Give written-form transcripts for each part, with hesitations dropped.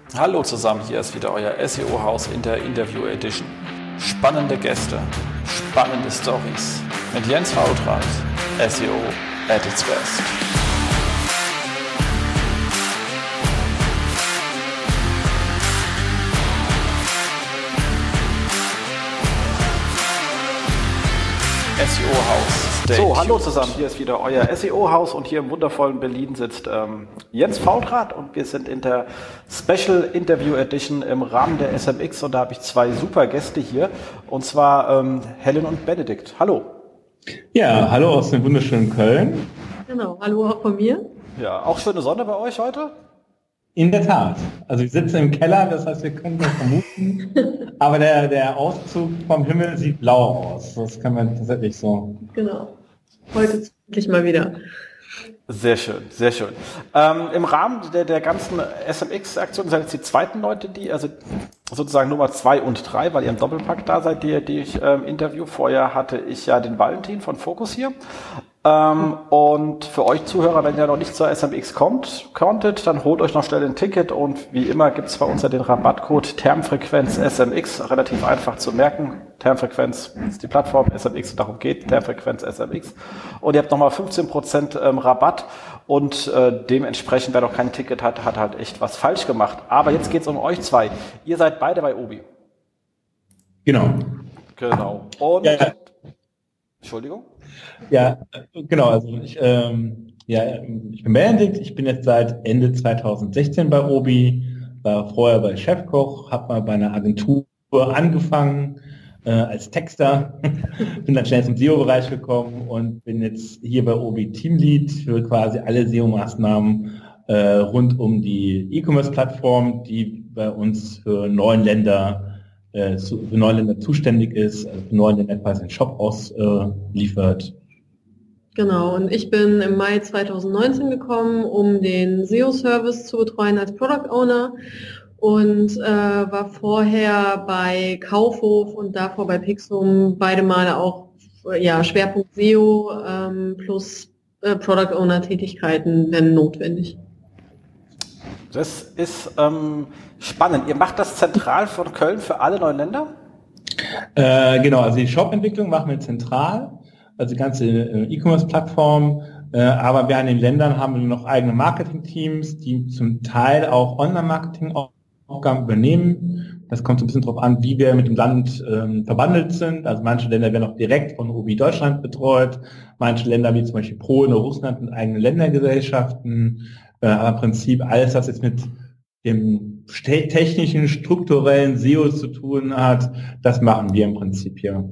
Hallo zusammen, hier ist wieder euer SEO-Haus in der Interview Edition. Spannende Gäste, spannende Stories mit Jens Fautrat, SEO at its best. SEO-Haus. So, hallo zusammen, hier ist wieder euer SEO-Haus und hier im wundervollen Berlin sitzt Jens Fautrat und wir sind in der Special Interview Edition im Rahmen der SMX und da habe ich zwei super Gäste hier und zwar Helen und Benedikt. Hallo. Ja, hallo aus dem wunderschönen Köln. Genau, hallo auch von mir. Ja, auch schöne Sonne bei euch heute? In der Tat. Also wir sitzen im Keller, das heißt, wir können das vermuten, aber der Auszug vom Himmel sieht blau aus. Das kann man tatsächlich so. Genau. Heute endlich mal wieder. Sehr schön, sehr schön. Im Rahmen der ganzen SMX-Aktion sind jetzt die zweiten Leute, die, also sozusagen Nummer 2 und 3, weil ihr im Doppelpack da seid, die ich interview. Vorher hatte ich ja den Valentin von Focus hier. Und für euch Zuhörer, wenn ihr noch nicht zur SMX konntet, dann holt euch noch schnell ein Ticket und wie immer gibt es bei uns ja den Rabattcode Termfrequenz SMX, relativ einfach zu merken. Termfrequenz ist die Plattform, SMX, darum geht Termfrequenz SMX. Und ihr habt nochmal 15% Rabatt und dementsprechend, wer noch kein Ticket hat, hat halt echt was falsch gemacht. Aber jetzt geht es um euch zwei. Ihr seid beide bei Obi. Genau. Und, ja. Entschuldigung? Ja, genau. Also ich bin Benedikt. Ich bin jetzt seit Ende 2016 bei Obi, war vorher bei Chefkoch, habe mal bei einer Agentur angefangen als Texter, bin dann schnell zum SEO-Bereich gekommen und bin jetzt hier bei Obi Teamlead für quasi alle SEO-Maßnahmen rund um die E-Commerce-Plattform, die bei uns für 9 Länder zuständig ist, also für 9 Länder quasi den Shop ausliefert. Genau, und ich bin im Mai 2019 gekommen, um den SEO-Service zu betreuen als Product Owner und war vorher bei Kaufhof und davor bei Pixum beide Male auch Schwerpunkt SEO plus Product Owner Tätigkeiten, wenn notwendig. Das ist spannend. Ihr macht das zentral von Köln für alle 9 Länder? Genau, also die Shop-Entwicklung machen wir zentral, also die ganze E-Commerce-Plattform, aber wir in den Ländern haben wir noch eigene Marketing-Teams, die zum Teil auch Online-Marketing-Aufgaben übernehmen. Das kommt so ein bisschen drauf an, wie wir mit dem Land verbandelt sind. Also manche Länder werden auch direkt von Obi Deutschland betreut, manche Länder wie zum Beispiel Polen oder Russland mit eigenen Ländergesellschaften. Aber im Prinzip alles, was jetzt mit dem technischen, strukturellen SEO zu tun hat, das machen wir im Prinzip hier.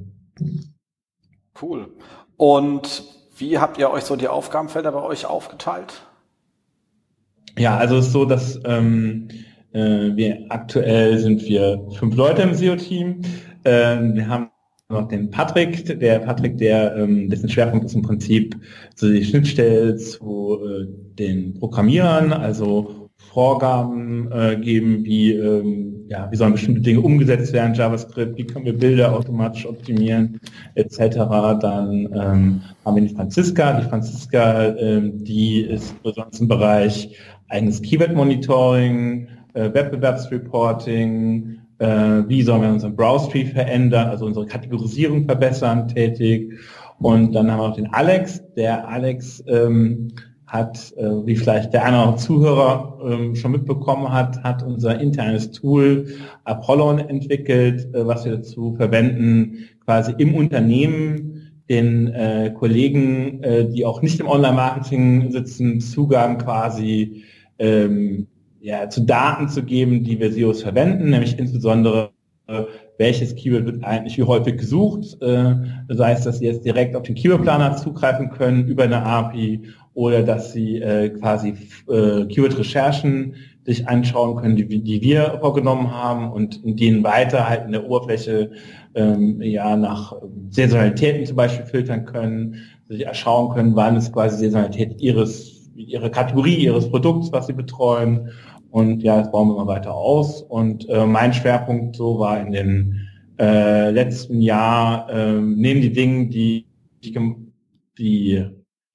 Cool. Und wie habt ihr euch so die Aufgabenfelder bei euch aufgeteilt? Ja, also es ist so, dass aktuell sind wir 5 Leute im SEO-Team. Wir haben noch den Patrick, dessen Schwerpunkt ist im Prinzip so die Schnittstelle zu den Programmierern, also Vorgaben geben, wie sollen bestimmte Dinge umgesetzt werden, JavaScript, wie können wir Bilder automatisch optimieren, etc. Dann haben wir die Franziska. Die ist besonders im Bereich eigenes Keyword-Monitoring, Wettbewerbsreporting, wie sollen wir unseren Browse-Tree verändern, also unsere Kategorisierung verbessern, tätig. Und dann haben wir noch den Alex. Der Alex hat, wie vielleicht der eine oder andere Zuhörer schon mitbekommen hat unser internes Tool Apollon entwickelt, was wir dazu verwenden, quasi im Unternehmen den Kollegen, die auch nicht im Online-Marketing sitzen, Zugang quasi zu Daten zu geben, die wir SEOs verwenden, nämlich insbesondere welches Keyword wird eigentlich wie häufig gesucht. Das heißt, dass Sie jetzt direkt auf den Keyword-Planer zugreifen können über eine API oder dass Sie quasi Keyword-Recherchen sich anschauen können, die wir vorgenommen haben und in denen weiter halt in der Oberfläche nach Saisonalitäten zum Beispiel filtern können, sich erschauen können, wann ist quasi Saisonalität ihre Kategorie, ihres Produkts, was Sie betreuen. Und ja, das bauen wir mal weiter aus. Und mein Schwerpunkt so war in den letzten Jahr, neben die Dinge, die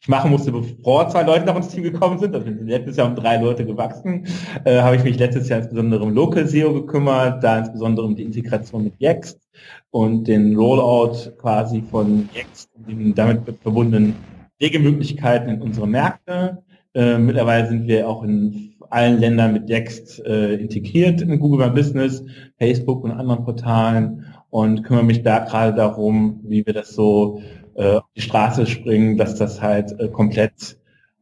ich machen musste, bevor 2 Leute nach ins Team gekommen sind. Also wir sind letztes Jahr um 3 Leute gewachsen. Habe ich mich letztes Jahr insbesondere um Local SEO gekümmert, da insbesondere um die Integration mit Yext und den Rollout quasi von Yext und den damit verbundenen Regelmöglichkeiten in unsere Märkte. Mittlerweile sind wir auch in allen Ländern mit Yext integriert in Google My Business, Facebook und anderen Portalen und kümmere mich da gerade darum, wie wir das so auf die Straße springen, dass das halt komplett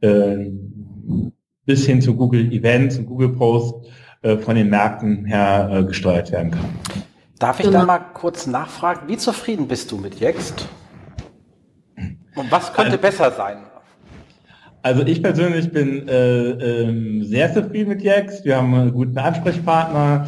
bis hin zu Google Events und Google Posts von den Märkten her gesteuert werden kann. Darf ich da mal kurz nachfragen, wie zufrieden bist du mit Yext? Und was könnte besser sein? Also ich persönlich bin sehr zufrieden mit Yext. Wir haben einen guten Ansprechpartner.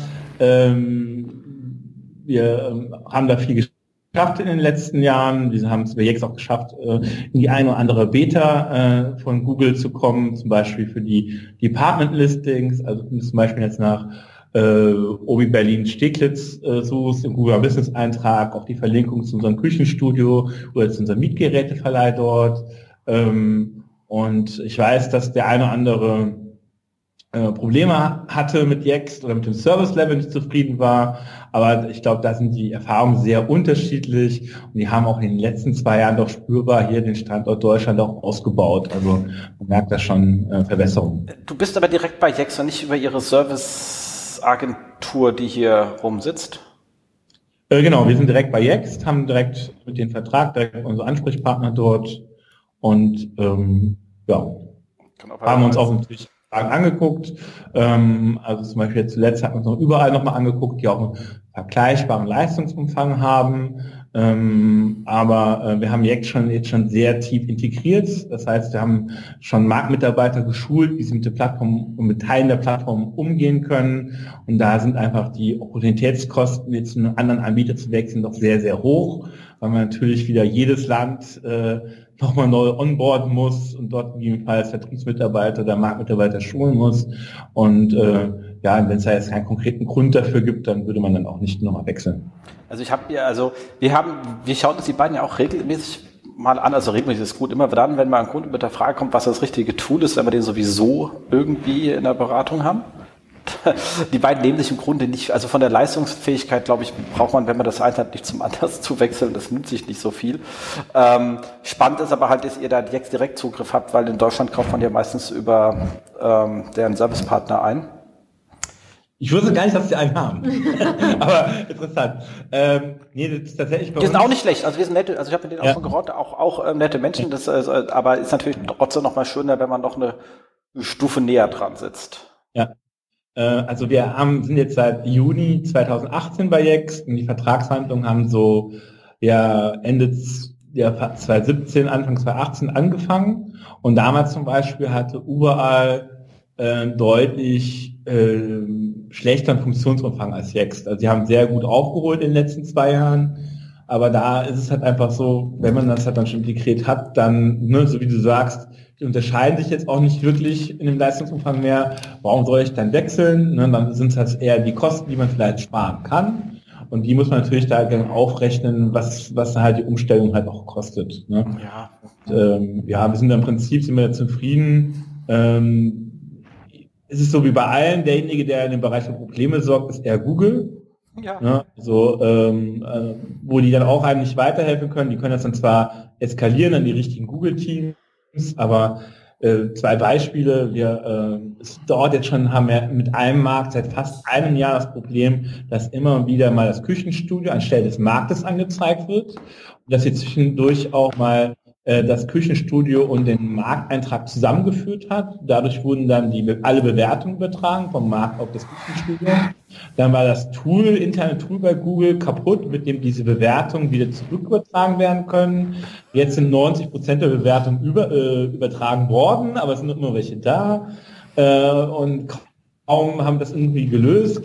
Wir haben da viel geschafft in den letzten Jahren. Wir haben es bei Yext auch geschafft, in die eine oder andere Beta von Google zu kommen, zum Beispiel für die Department-Listings, also zum Beispiel jetzt nach Obi Berlin Steglitz suchst, im Google Business Eintrag, auch die Verlinkung zu unserem Küchenstudio oder zu unserem Mietgeräteverleih dort. Und ich weiß, dass der eine oder andere Probleme hatte mit Yext oder mit dem Service-Level nicht zufrieden war, aber ich glaube, da sind die Erfahrungen sehr unterschiedlich und die haben auch in den letzten 2 Jahren doch spürbar hier den Standort Deutschland auch ausgebaut. Also man merkt da schon Verbesserungen. Du bist aber direkt bei Yext und nicht über ihre Serviceagentur, die hier rumsitzt? Genau, wir sind direkt bei Yext, haben direkt mit dem Vertrag, direkt unsere Ansprechpartner dort und haben uns auch natürlich angeguckt. Also zum Beispiel jetzt zuletzt hat man es noch überall nochmal angeguckt, die auch einen vergleichbaren Leistungsumfang haben. Aber wir haben jetzt schon sehr tief integriert. Das heißt, wir haben schon Marktmitarbeiter geschult, wie sie mit der Plattform und mit Teilen der Plattform umgehen können. Und da sind einfach die Opportunitätskosten, jetzt zu einem anderen Anbieter zu wechseln, doch sehr, sehr hoch, weil man natürlich wieder jedes Land nochmal neu onboarden muss und dort gegebenenfalls Vertriebsmitarbeiter oder Marktmitarbeiter schulen muss. Und wenn es da jetzt keinen konkreten Grund dafür gibt, dann würde man dann auch nicht nochmal wechseln. Also wir schauen uns die beiden ja auch regelmäßig mal an, also regelmäßig ist gut, immer dann, wenn mal ein Kunde mit der Frage kommt, was das richtige Tool ist, wenn wir den sowieso irgendwie in der Beratung haben. Die beiden nehmen sich im Grunde nicht, also von der Leistungsfähigkeit, glaube ich, braucht man, wenn man das eins hat, nicht zum anderen zu wechseln, das nimmt sich nicht so viel. Spannend ist aber halt, dass ihr da jetzt direkt Zugriff habt, weil in Deutschland kauft man ja meistens über deren Servicepartner ein. Ich wusste gar nicht, dass sie einen haben. Aber interessant. Nee, das ist tatsächlich bei uns. Die sind auch nicht schlecht. Also wir sind nette, also ich habe mit denen auch schon gehört, auch nette Menschen. Das, aber ist natürlich trotzdem noch mal schöner, wenn man noch eine Stufe näher dran sitzt. Ja. Also wir sind jetzt seit Juni 2018 bei Yext und die Vertragsverhandlungen haben so Ende 2017, Anfang 2018 angefangen. Und damals zum Beispiel hatte überall deutlich schlechteren Funktionsumfang als Yext. Also sie haben sehr gut aufgeholt in den letzten 2 Jahren, aber da ist es halt einfach so, wenn man das halt dann schon integriert hat, dann, so wie du sagst, die unterscheiden sich jetzt auch nicht wirklich in dem Leistungsumfang mehr. Warum soll ich dann wechseln? Dann sind es halt eher die Kosten, die man vielleicht sparen kann. Und die muss man natürlich da gerne aufrechnen, was halt die Umstellung halt auch kostet. Ne? Ja. Und, wir sind im Prinzip zufrieden. Es ist so wie bei allen, derjenige, der in dem Bereich für Probleme sorgt, ist eher Google. Ja. Ne? Wo die dann auch einem nicht weiterhelfen können. Die können das dann zwar eskalieren an die richtigen Google-Teams, aber 2 Beispiele. Es dauert jetzt schon, haben wir mit einem Markt seit fast einem Jahr das Problem, dass immer wieder mal das Küchenstudio anstelle des Marktes angezeigt wird und dass sie zwischendurch auch mal das Küchenstudio und den Markteintrag zusammengeführt hat. Dadurch wurden dann alle Bewertungen übertragen vom Markt auf das Küchenstudio. Dann war das interne Tool bei Google kaputt, mit dem diese Bewertungen wieder zurück übertragen werden können. Jetzt sind 90% der Bewertungen übertragen worden, aber es sind immer welche da. Und kaum haben das irgendwie gelöst,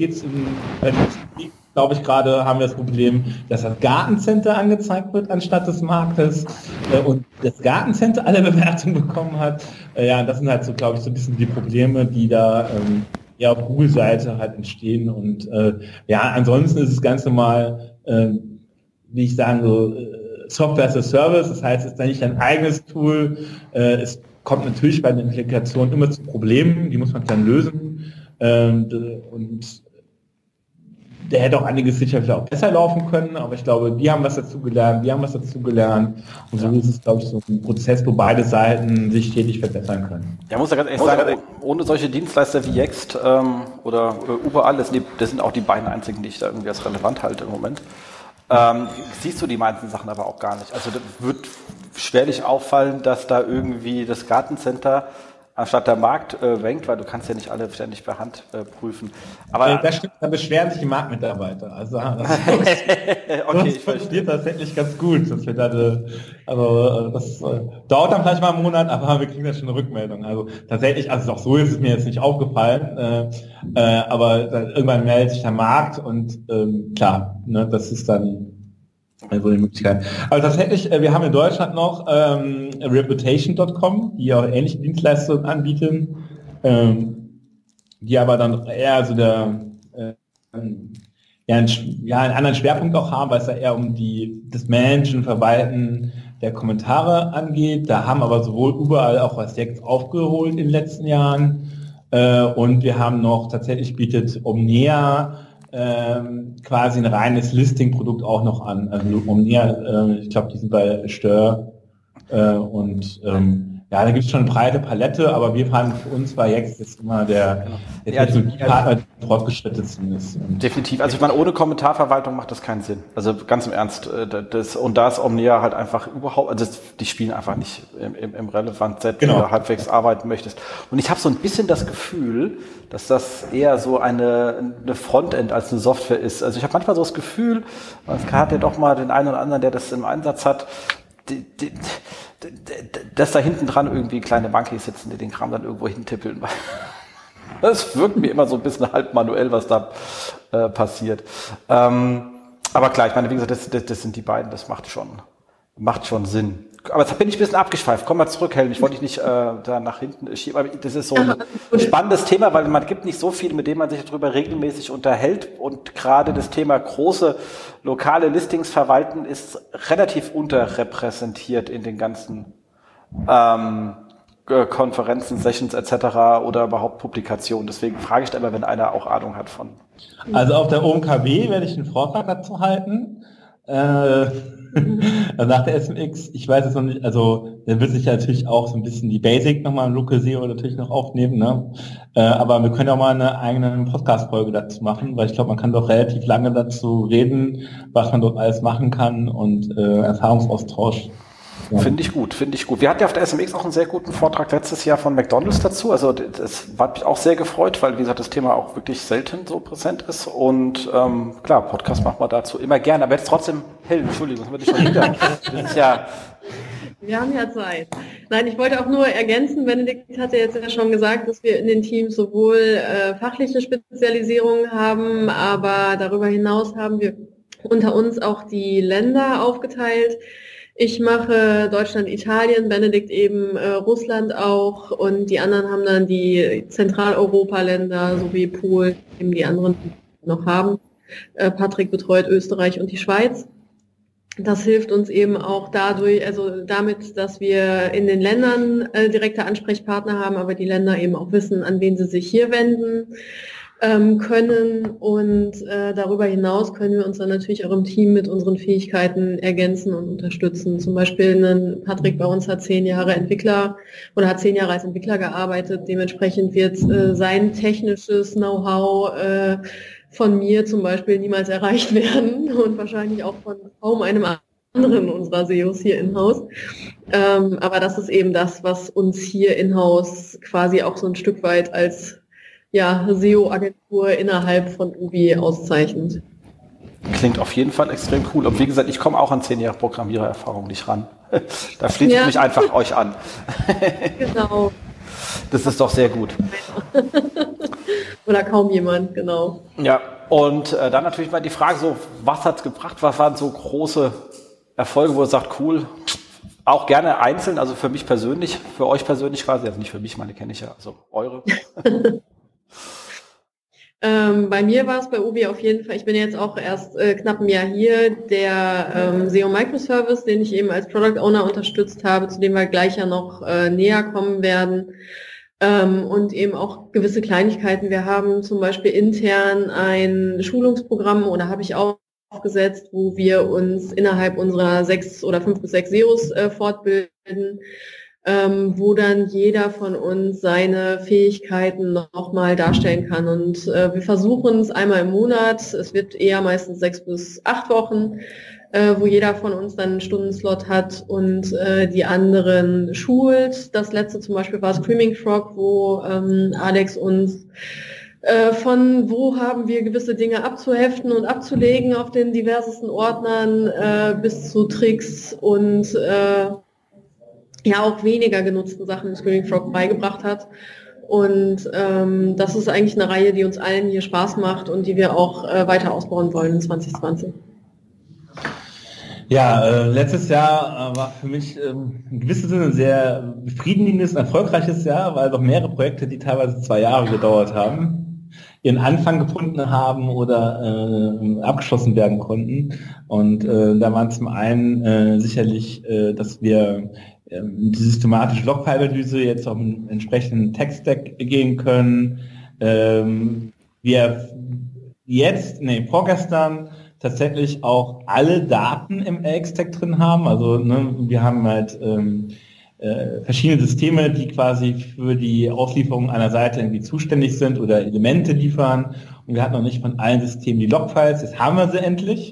glaube ich, gerade haben wir das Problem, dass das Gartencenter angezeigt wird anstatt des Marktes und das Gartencenter alle Bewertungen bekommen hat. Das sind halt so, glaube ich, so ein bisschen die Probleme, die da auf Google-Seite halt entstehen. Und ansonsten ist es ganz normal, wie ich sagen, so Software as a Service, das heißt, es ist dann nicht ein eigenes Tool. Es kommt natürlich bei der Integration immer zu Problemen, die muss man dann lösen. Und der hätte auch einiges sicherlich auch besser laufen können, aber ich glaube, die haben was dazu gelernt, wir haben was dazu gelernt. Und so ist es, glaube ich, so ein Prozess, wo beide Seiten sich stetig verbessern können. Ja, muss ja ganz ehrlich sagen, ohne solche Dienstleister wie Yext oder überall, das sind auch die beiden einzigen, die ich da irgendwie als relevant halte im Moment. Siehst du die meisten Sachen aber auch gar nicht. Also das wird schwerlich auffallen, dass da irgendwie das Gartencenter anstatt der Markt rankt, weil du kannst ja nicht alle ständig per Hand prüfen. Aber das stimmt, da beschweren sich die Marktmitarbeiter. Also das okay, ich funktioniert tatsächlich ganz gut. Dass wir da das dauert dann vielleicht mal einen Monat, aber wir kriegen da schon eine Rückmeldung. Also tatsächlich, also auch so ist es mir jetzt nicht aufgefallen, aber irgendwann meldet sich der Markt und klar, ne, das ist dann also die Möglichkeit. Aber tatsächlich, wir haben in Deutschland noch Reputation.com, die auch ähnliche Dienstleistungen anbieten, die aber dann eher so einen anderen Schwerpunkt auch haben, weil es da eher um das Managen, Verwalten der Kommentare angeht. Da haben aber sowohl überall auch was jetzt aufgeholt in den letzten Jahren und wir haben noch, tatsächlich bietet Omnia quasi ein reines Listing-Produkt auch noch an. Also Omnia, ich glaube, die sind bei Stör ja, da gibt es schon eine breite Palette, aber wir fanden für uns war jetzt immer der Technologiepartner, der fortgeschrittensten ist. Definitiv. Also ich meine, ohne Kommentarverwaltung macht das keinen Sinn. Also ganz im Ernst. Da ist Omnia halt einfach überhaupt, also die spielen einfach nicht im Relevant-Set, wenn du halbwegs arbeiten möchtest. Und ich habe so ein bisschen das Gefühl, dass das eher so eine Frontend als eine Software ist. Also ich habe manchmal so das Gefühl, man hat ja doch mal den einen oder anderen, der das im Einsatz hat, dass da hinten dran irgendwie kleine Monkeys sitzen, die den Kram dann irgendwo hintippeln. Das wirkt mir immer so ein bisschen halb manuell, was da passiert. Aber klar, ich meine, wie gesagt, das sind die beiden, das macht schon Sinn. Aber jetzt bin ich ein bisschen abgeschweift. Komm mal zurück, Helen. Ich wollte dich nicht da nach hinten schieben. Aber das ist so ein spannendes Thema, weil man gibt nicht so viel, mit dem man sich darüber regelmäßig unterhält. Und gerade das Thema große lokale Listings verwalten ist relativ unterrepräsentiert in den ganzen Konferenzen, Sessions etc. oder überhaupt Publikationen. Deswegen frage ich da immer, wenn einer auch Ahnung hat von. Also auf der OMKW werde ich einen Vortrag dazu halten. Nach der SMX, ich weiß es noch nicht, also da wird sich ja natürlich auch so ein bisschen die Basic nochmal im Local SEO natürlich noch aufnehmen, ne? Aber wir können auch mal eine eigene Podcast-Folge dazu machen, weil ich glaube, man kann doch relativ lange dazu reden, was man dort alles machen kann und Erfahrungsaustausch. Ja. Finde ich gut. Wir hatten ja auf der SMX auch einen sehr guten Vortrag letztes Jahr von McDonald's dazu. Also das hat mich auch sehr gefreut, weil, wie gesagt, das Thema auch wirklich selten so präsent ist. Und klar, Podcast machen wir dazu immer gerne. Aber jetzt trotzdem, Helen, Entschuldigung, haben wir dich schon wieder. Das ist ja... Wir haben ja Zeit. Nein, ich wollte auch nur ergänzen, Benedikt hatte jetzt ja schon gesagt, dass wir in den Teams sowohl fachliche Spezialisierungen haben, aber darüber hinaus haben wir unter uns auch die Länder aufgeteilt. Ich mache Deutschland, Italien, Benedikt eben Russland auch und die anderen haben dann die Zentraleuropa-Länder sowie Polen, eben die anderen noch haben. Patrick betreut Österreich und die Schweiz. Das hilft uns eben auch dadurch, also damit, dass wir in den Ländern direkte Ansprechpartner haben, aber die Länder eben auch wissen, an wen sie sich hier wenden können und darüber hinaus können wir uns dann natürlich auch im Team mit unseren Fähigkeiten ergänzen und unterstützen. Zum Beispiel Patrick bei uns hat 10 Jahre hat 10 Jahre als Entwickler gearbeitet. Dementsprechend wird sein technisches Know-how von mir zum Beispiel niemals erreicht werden und wahrscheinlich auch von kaum einem anderen unserer SEOs hier in-house. Aber das ist eben das, was uns hier in-house quasi auch so ein Stück weit als SEO-Agentur innerhalb von UBI auszeichnet. Klingt auf jeden Fall extrem cool. Und wie gesagt, ich komme auch an 10 Jahre Programmierererfahrung nicht ran. Da schließe ich mich einfach euch an. Genau. Das ist doch sehr gut. Oder kaum jemand, genau. Ja, und dann natürlich mal die Frage so, was hat's gebracht? Was waren so große Erfolge, wo ihr sagt, cool, auch gerne einzeln, also für mich persönlich, für euch persönlich quasi, also nicht für mich, meine kenne ich ja, also eure. Bei mir war es bei Obi auf jeden Fall, ich bin jetzt auch erst knapp ein Jahr hier, der SEO Microservice, den ich eben als Product Owner unterstützt habe, zu dem wir gleich ja noch näher kommen werden. Und eben auch gewisse Kleinigkeiten. Wir haben zum Beispiel intern ein Schulungsprogramm oder habe ich aufgesetzt, wo wir uns innerhalb unserer 5 bis 6 SEOs fortbilden, wo dann jeder von uns seine Fähigkeiten nochmal darstellen kann. Und wir versuchen es einmal im Monat, es wird eher meistens 6 bis 8 Wochen, wo jeder von uns dann einen Stundenslot hat und die anderen schult. Das letzte zum Beispiel war Screaming Frog, wo Alex uns von wo haben wir gewisse Dinge abzuheften und abzulegen auf den diversesten Ordnern bis zu Tricks und ja auch weniger genutzten Sachen im Screaming Frog beigebracht hat. Und das ist eigentlich eine Reihe, die uns allen hier Spaß macht und die wir auch weiter ausbauen wollen in 2020. Ja, letztes Jahr war für mich in gewissem Sinne ein sehr befriedigendes, erfolgreiches Jahr, weil doch mehrere Projekte, die teilweise 2 Jahre gedauert haben, ihren Anfang gefunden haben oder abgeschlossen werden konnten. Und da waren zum einen sicherlich, dass wir die systematische Logfile-Analyse jetzt auf einen entsprechenden Tech-Stack gehen können. Wir vorgestern tatsächlich auch alle Daten im LX-Tag drin haben. Also wir haben halt verschiedene Systeme, die quasi für die Auslieferung einer Seite irgendwie zuständig sind oder Elemente liefern. Und wir hatten noch nicht von allen Systemen die Logfiles. Jetzt haben wir sie endlich.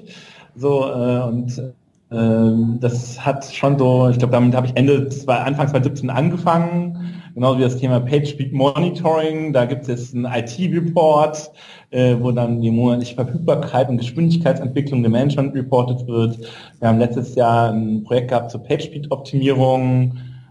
Das hat schon so, ich glaube, damit habe ich Anfang 2017 angefangen, genauso wie das Thema PageSpeed Monitoring. Da gibt es jetzt einen IT-Report, wo dann die monatliche Verfügbarkeit und Geschwindigkeitsentwicklung der Management reportet wird. Wir haben letztes Jahr ein Projekt gehabt zur PageSpeed-Optimierung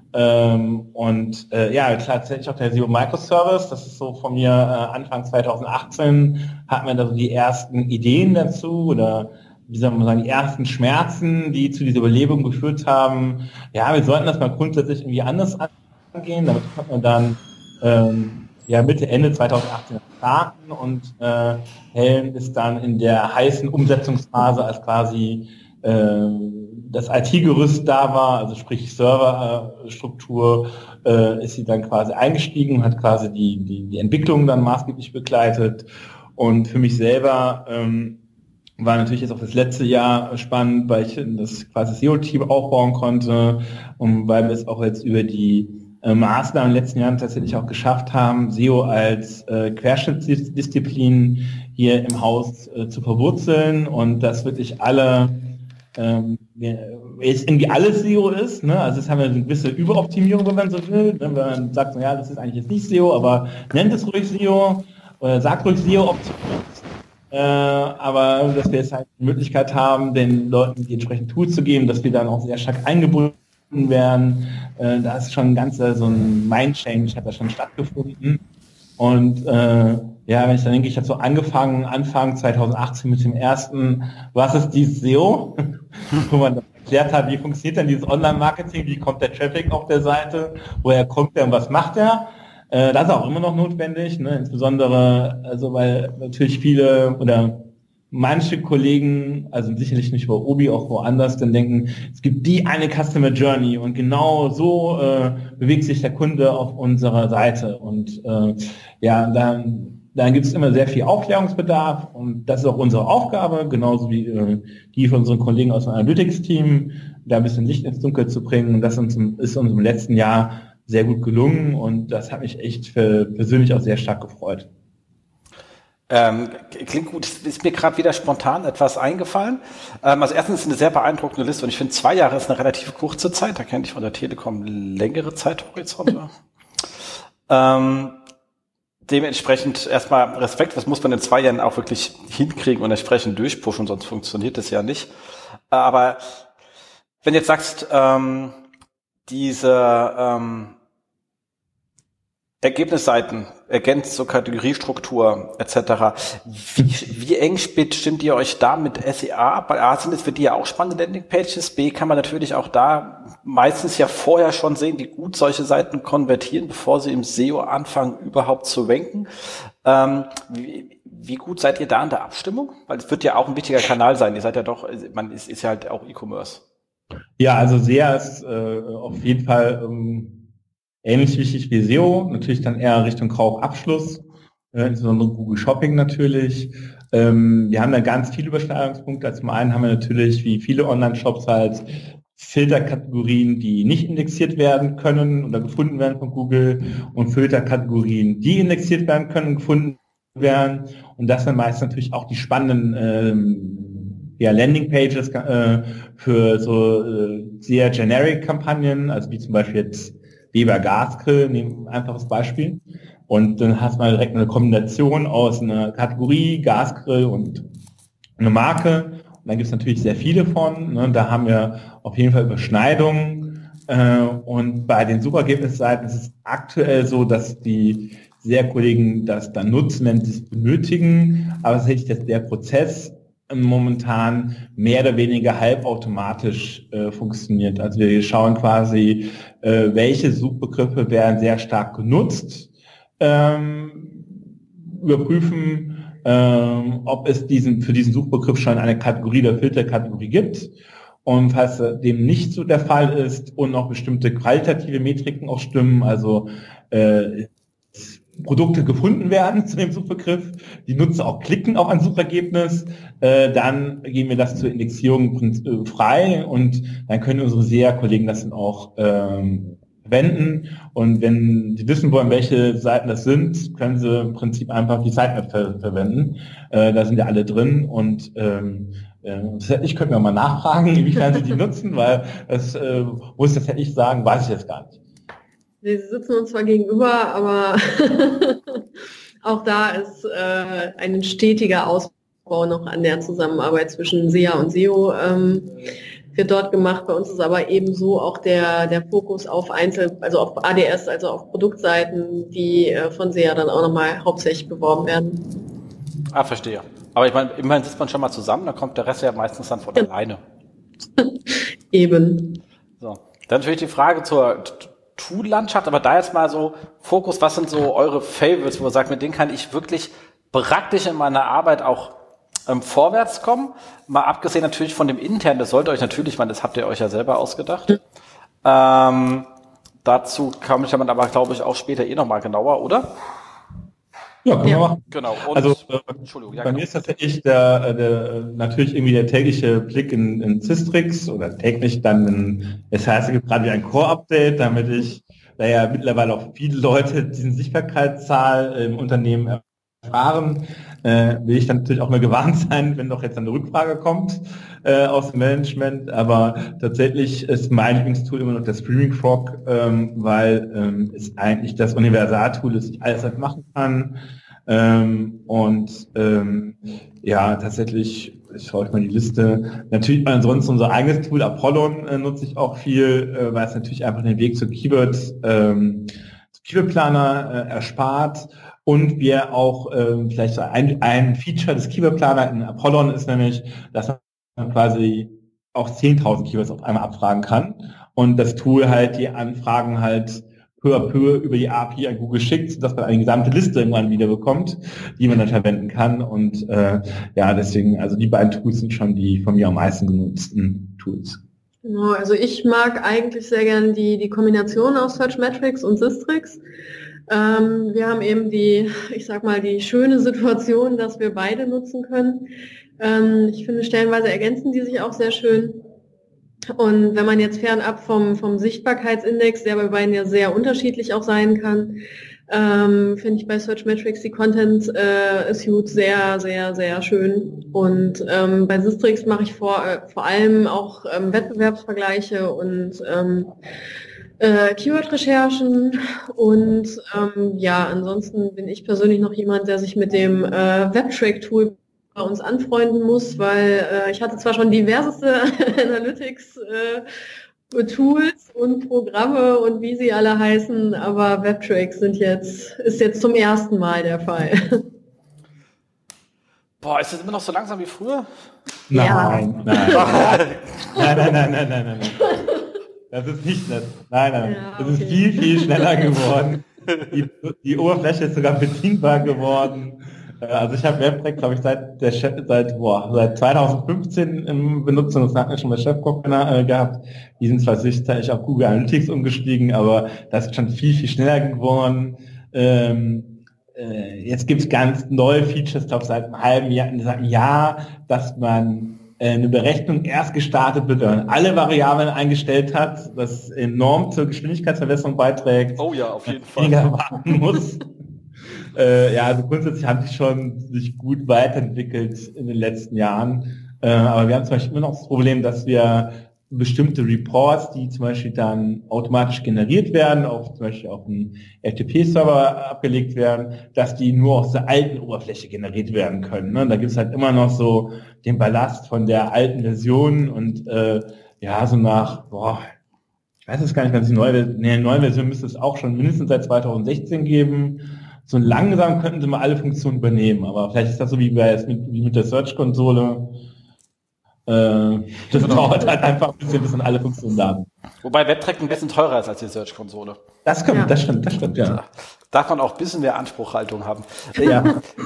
tatsächlich auch der SEO Microservice. Das ist so von mir Anfang 2018 hatten wir da so die ersten Ideen dazu oder wie soll man sagen, die ersten Schmerzen, die zu dieser Überlebung geführt haben. Ja, wir sollten das mal grundsätzlich irgendwie anders angehen. Damit konnte man dann Mitte, Ende 2018 starten und Helen ist dann in der heißen Umsetzungsphase, als quasi das IT-Gerüst da war, also sprich Serverstruktur, ist sie dann quasi eingestiegen und hat quasi die Entwicklung dann maßgeblich begleitet. Und für mich selber war natürlich jetzt auch das letzte Jahr spannend, weil ich das quasi SEO-Team aufbauen konnte und weil wir es auch jetzt über die Maßnahmen in den letzten Jahren tatsächlich auch geschafft haben, SEO als Querschnittsdisziplin hier im Haus zu verwurzeln und dass wirklich jetzt irgendwie alles SEO ist, ne? Also jetzt haben wir eine gewisse Überoptimierung, wenn man so will, ne? Wenn man sagt, so, ja, das ist eigentlich jetzt nicht SEO, aber nennt es ruhig SEO oder sagt ruhig SEO-Optimierung. Aber dass wir jetzt halt die Möglichkeit haben, den Leuten die entsprechenden Tools zu geben, dass wir dann auch sehr stark eingebunden werden. Da ist schon so ein Mind-Change hat da schon stattgefunden. Und wenn ich dann denke, ich habe so Anfang 2018 mit dem ersten, was ist dieses SEO? Wo man erklärt hat, wie funktioniert denn dieses Online-Marketing, wie kommt der Traffic auf der Seite, woher kommt der und was macht der? Das ist auch immer noch notwendig, ne? Insbesondere, also weil natürlich viele oder manche Kollegen, also sicherlich nicht bei Obi, auch woanders, dann denken, es gibt die eine Customer Journey und genau so bewegt sich der Kunde auf unserer Seite. Und dann gibt es immer sehr viel Aufklärungsbedarf und das ist auch unsere Aufgabe, genauso wie die von unseren Kollegen aus dem Analytics-Team, da ein bisschen Licht ins Dunkel zu bringen. Und das ist uns im letzten Jahr sehr gut gelungen und das hat mich echt persönlich auch sehr stark gefreut. Klingt gut. Ist mir gerade wieder spontan etwas eingefallen. Also erstens ist eine sehr beeindruckende Liste und ich finde 2 Jahre ist eine relativ kurze Zeit. Da kenne ich von der Telekom längere Zeithorizonte. Dementsprechend erstmal Respekt. Das muss man in 2 Jahren auch wirklich hinkriegen und entsprechend durchpushen, sonst funktioniert das ja nicht. Aber wenn du jetzt sagst, diese Ergebnisseiten ergänzt zur Kategoriestruktur etc. Wie eng stimmt ihr euch da mit SEA? Bei A sind es für die ja auch spannende Landingpages. B kann man natürlich auch da meistens ja vorher schon sehen, wie gut solche Seiten konvertieren, bevor sie im SEO anfangen überhaupt zu ranken. Wie gut seid ihr da in der Abstimmung? Weil es wird ja auch ein wichtiger Kanal sein. Ihr seid ja doch, man ist ja halt auch E-Commerce. Ja, also SEA ist auf jeden Fall ähnlich wichtig wie SEO, natürlich dann eher Richtung Kaufabschluss, insbesondere Google Shopping natürlich. Wir haben da ganz viele Überschneidungspunkte. Zum einen haben wir natürlich, wie viele Online-Shops halt, Filterkategorien, die nicht indexiert werden können oder gefunden werden von Google und Filterkategorien, die indexiert werden können und gefunden werden. Und das sind meist natürlich auch die spannenden Landingpages für so sehr generic Kampagnen, also wie zum Beispiel jetzt Weber Gasgrill, nehmen ein einfaches Beispiel. Und dann hast du mal direkt eine Kombination aus einer Kategorie, Gasgrill und eine Marke. Und dann gibt es natürlich sehr viele von. Ne? Da haben wir auf jeden Fall Überschneidungen. Und bei den Suchergebnisseiten ist es aktuell so, dass die SEA-Kollegen das dann nutzen, wenn sie es benötigen. Aber tatsächlich, dass der Prozess momentan mehr oder weniger halbautomatisch funktioniert. Also wir schauen quasi, welche Suchbegriffe werden sehr stark genutzt, überprüfen, ob es für diesen Suchbegriff schon eine Kategorie oder Filterkategorie gibt. Und falls dem nicht so der Fall ist und noch bestimmte qualitative Metriken auch stimmen, also Produkte gefunden werden zu dem Suchbegriff, die Nutzer auch klicken auf ein Suchergebnis, dann geben wir das zur Indexierung frei und dann können unsere SEA-Kollegen das dann auch verwenden. Und wenn Sie wissen wollen, welche Seiten das sind, können Sie im Prinzip einfach die Sitemap verwenden. Da sind ja alle drin und ich könnte mir mal nachfragen, inwiefern Sie die nutzen, weil das muss ich tatsächlich sagen, weiß ich jetzt gar nicht. Sie sitzen uns zwar gegenüber, aber auch da ist ein stetiger Ausbau noch an der Zusammenarbeit zwischen SEA und SEO wird dort gemacht. Bei uns ist aber ebenso auch der Fokus auf also auf ADS, also auf Produktseiten, die von SEA dann auch nochmal hauptsächlich beworben werden. Ah, verstehe. Aber ich meine, immerhin sitzt man schon mal zusammen, da kommt der Rest ja meistens dann von alleine. Eben. So. Dann natürlich die Frage zur Tool-Landschaft, aber da jetzt mal so Fokus, was sind so eure Favorites, wo ihr sagt, mit denen kann ich wirklich praktisch in meiner Arbeit auch vorwärts kommen? Mal abgesehen natürlich von dem internen, das sollte euch natürlich, das habt ihr euch ja selber ausgedacht. Dazu komme ich aber, glaube ich, auch später nochmal genauer, oder? Ja, können wir machen. Genau. Und, also Entschuldigung, bei mir ist tatsächlich natürlich irgendwie der tägliche Blick in Systrix oder täglich dann es heißt, es gibt gerade ein Core-Update, damit da ja mittlerweile auch viele Leute diesen Sichtbarkeitszahl im Unternehmen erfahren, will ich dann natürlich auch mal gewarnt sein, wenn doch jetzt eine Rückfrage kommt aus dem Management, aber tatsächlich ist mein Lieblingstool immer noch der Streaming Frog, weil es eigentlich das Universaltool ist, das ich alles halt machen kann. Tatsächlich, ich schaue euch mal die Liste. Natürlich ansonsten unser eigenes Tool Apollon nutze ich auch viel, weil es natürlich einfach den Weg zur Keyword-Planer erspart. Und wir auch vielleicht so ein Feature des Keyword-Planer in Apollon ist nämlich, dass man quasi auch 10.000 Keywords auf einmal abfragen kann und das Tool halt die Anfragen halt peu à peu über die API an Google schickt, sodass man eine gesamte Liste irgendwann wieder bekommt, die man dann verwenden kann. Und deswegen, also die beiden Tools sind schon die von mir am meisten genutzten Tools. Genau, also ich mag eigentlich sehr gern die Kombination aus Searchmetrics und Systrix. Wir haben eben die schöne Situation, dass wir beide nutzen können. Ich finde, stellenweise ergänzen die sich auch sehr schön. Und wenn man jetzt fernab vom Sichtbarkeitsindex, der bei beiden ja sehr unterschiedlich auch sein kann, finde ich bei Searchmetrics die Content Suite sehr, sehr, sehr schön. Und bei Systrix mache ich vor allem auch Wettbewerbsvergleiche und Keyword-Recherchen und ansonsten bin ich persönlich noch jemand, der sich mit dem Webtrack-Tool bei uns anfreunden muss, weil ich hatte zwar schon diverseste Analytics-Tools und Programme und wie sie alle heißen, aber Webtracks ist jetzt zum ersten Mal der Fall. Boah, ist das immer noch so langsam wie früher? Nein. Das ist nicht das. Nein. Ja, okay. Das ist viel, viel schneller geworden. Die Oberfläche ist sogar bedienbar geworden. Also ich habe WebTrack, glaube ich, seit 2015 in Benutzung. Das hatten wir schon bei Chefkoch gehabt. Die sind zwar sicherlich auf Google Analytics umgestiegen, aber das ist schon viel, viel schneller geworden. Jetzt gibt es ganz neue Features, glaube seit einem Jahr, dass man eine Berechnung erst gestartet wird, wenn man alle Variablen eingestellt hat, was enorm zur Geschwindigkeitsverbesserung beiträgt. Oh ja, auf jeden Fall. Weniger warten muss. Also grundsätzlich haben die schon sich gut weiterentwickelt in den letzten Jahren. Aber wir haben zum Beispiel immer noch das Problem, dass wir bestimmte Reports, die zum Beispiel dann automatisch generiert werden, zum Beispiel auf einen FTP-Server abgelegt werden, dass die nur aus der alten Oberfläche generiert werden können. Ne? Da gibt es halt immer noch so den Ballast von der alten Version und so nach, ich weiß es gar nicht ganz, die neue Version müsste es auch schon mindestens seit 2016 geben. So langsam könnten sie mal alle Funktionen übernehmen, aber vielleicht ist das so wie mit der Search-Konsole. Das dauert halt einfach ein bisschen, bis dann alle Funktionen da sind. Wobei WebTrack ein bisschen teurer ist als die Search-Konsole. Das stimmt, ja. Darf man auch ein bisschen mehr Anspruchhaltung haben. Ja.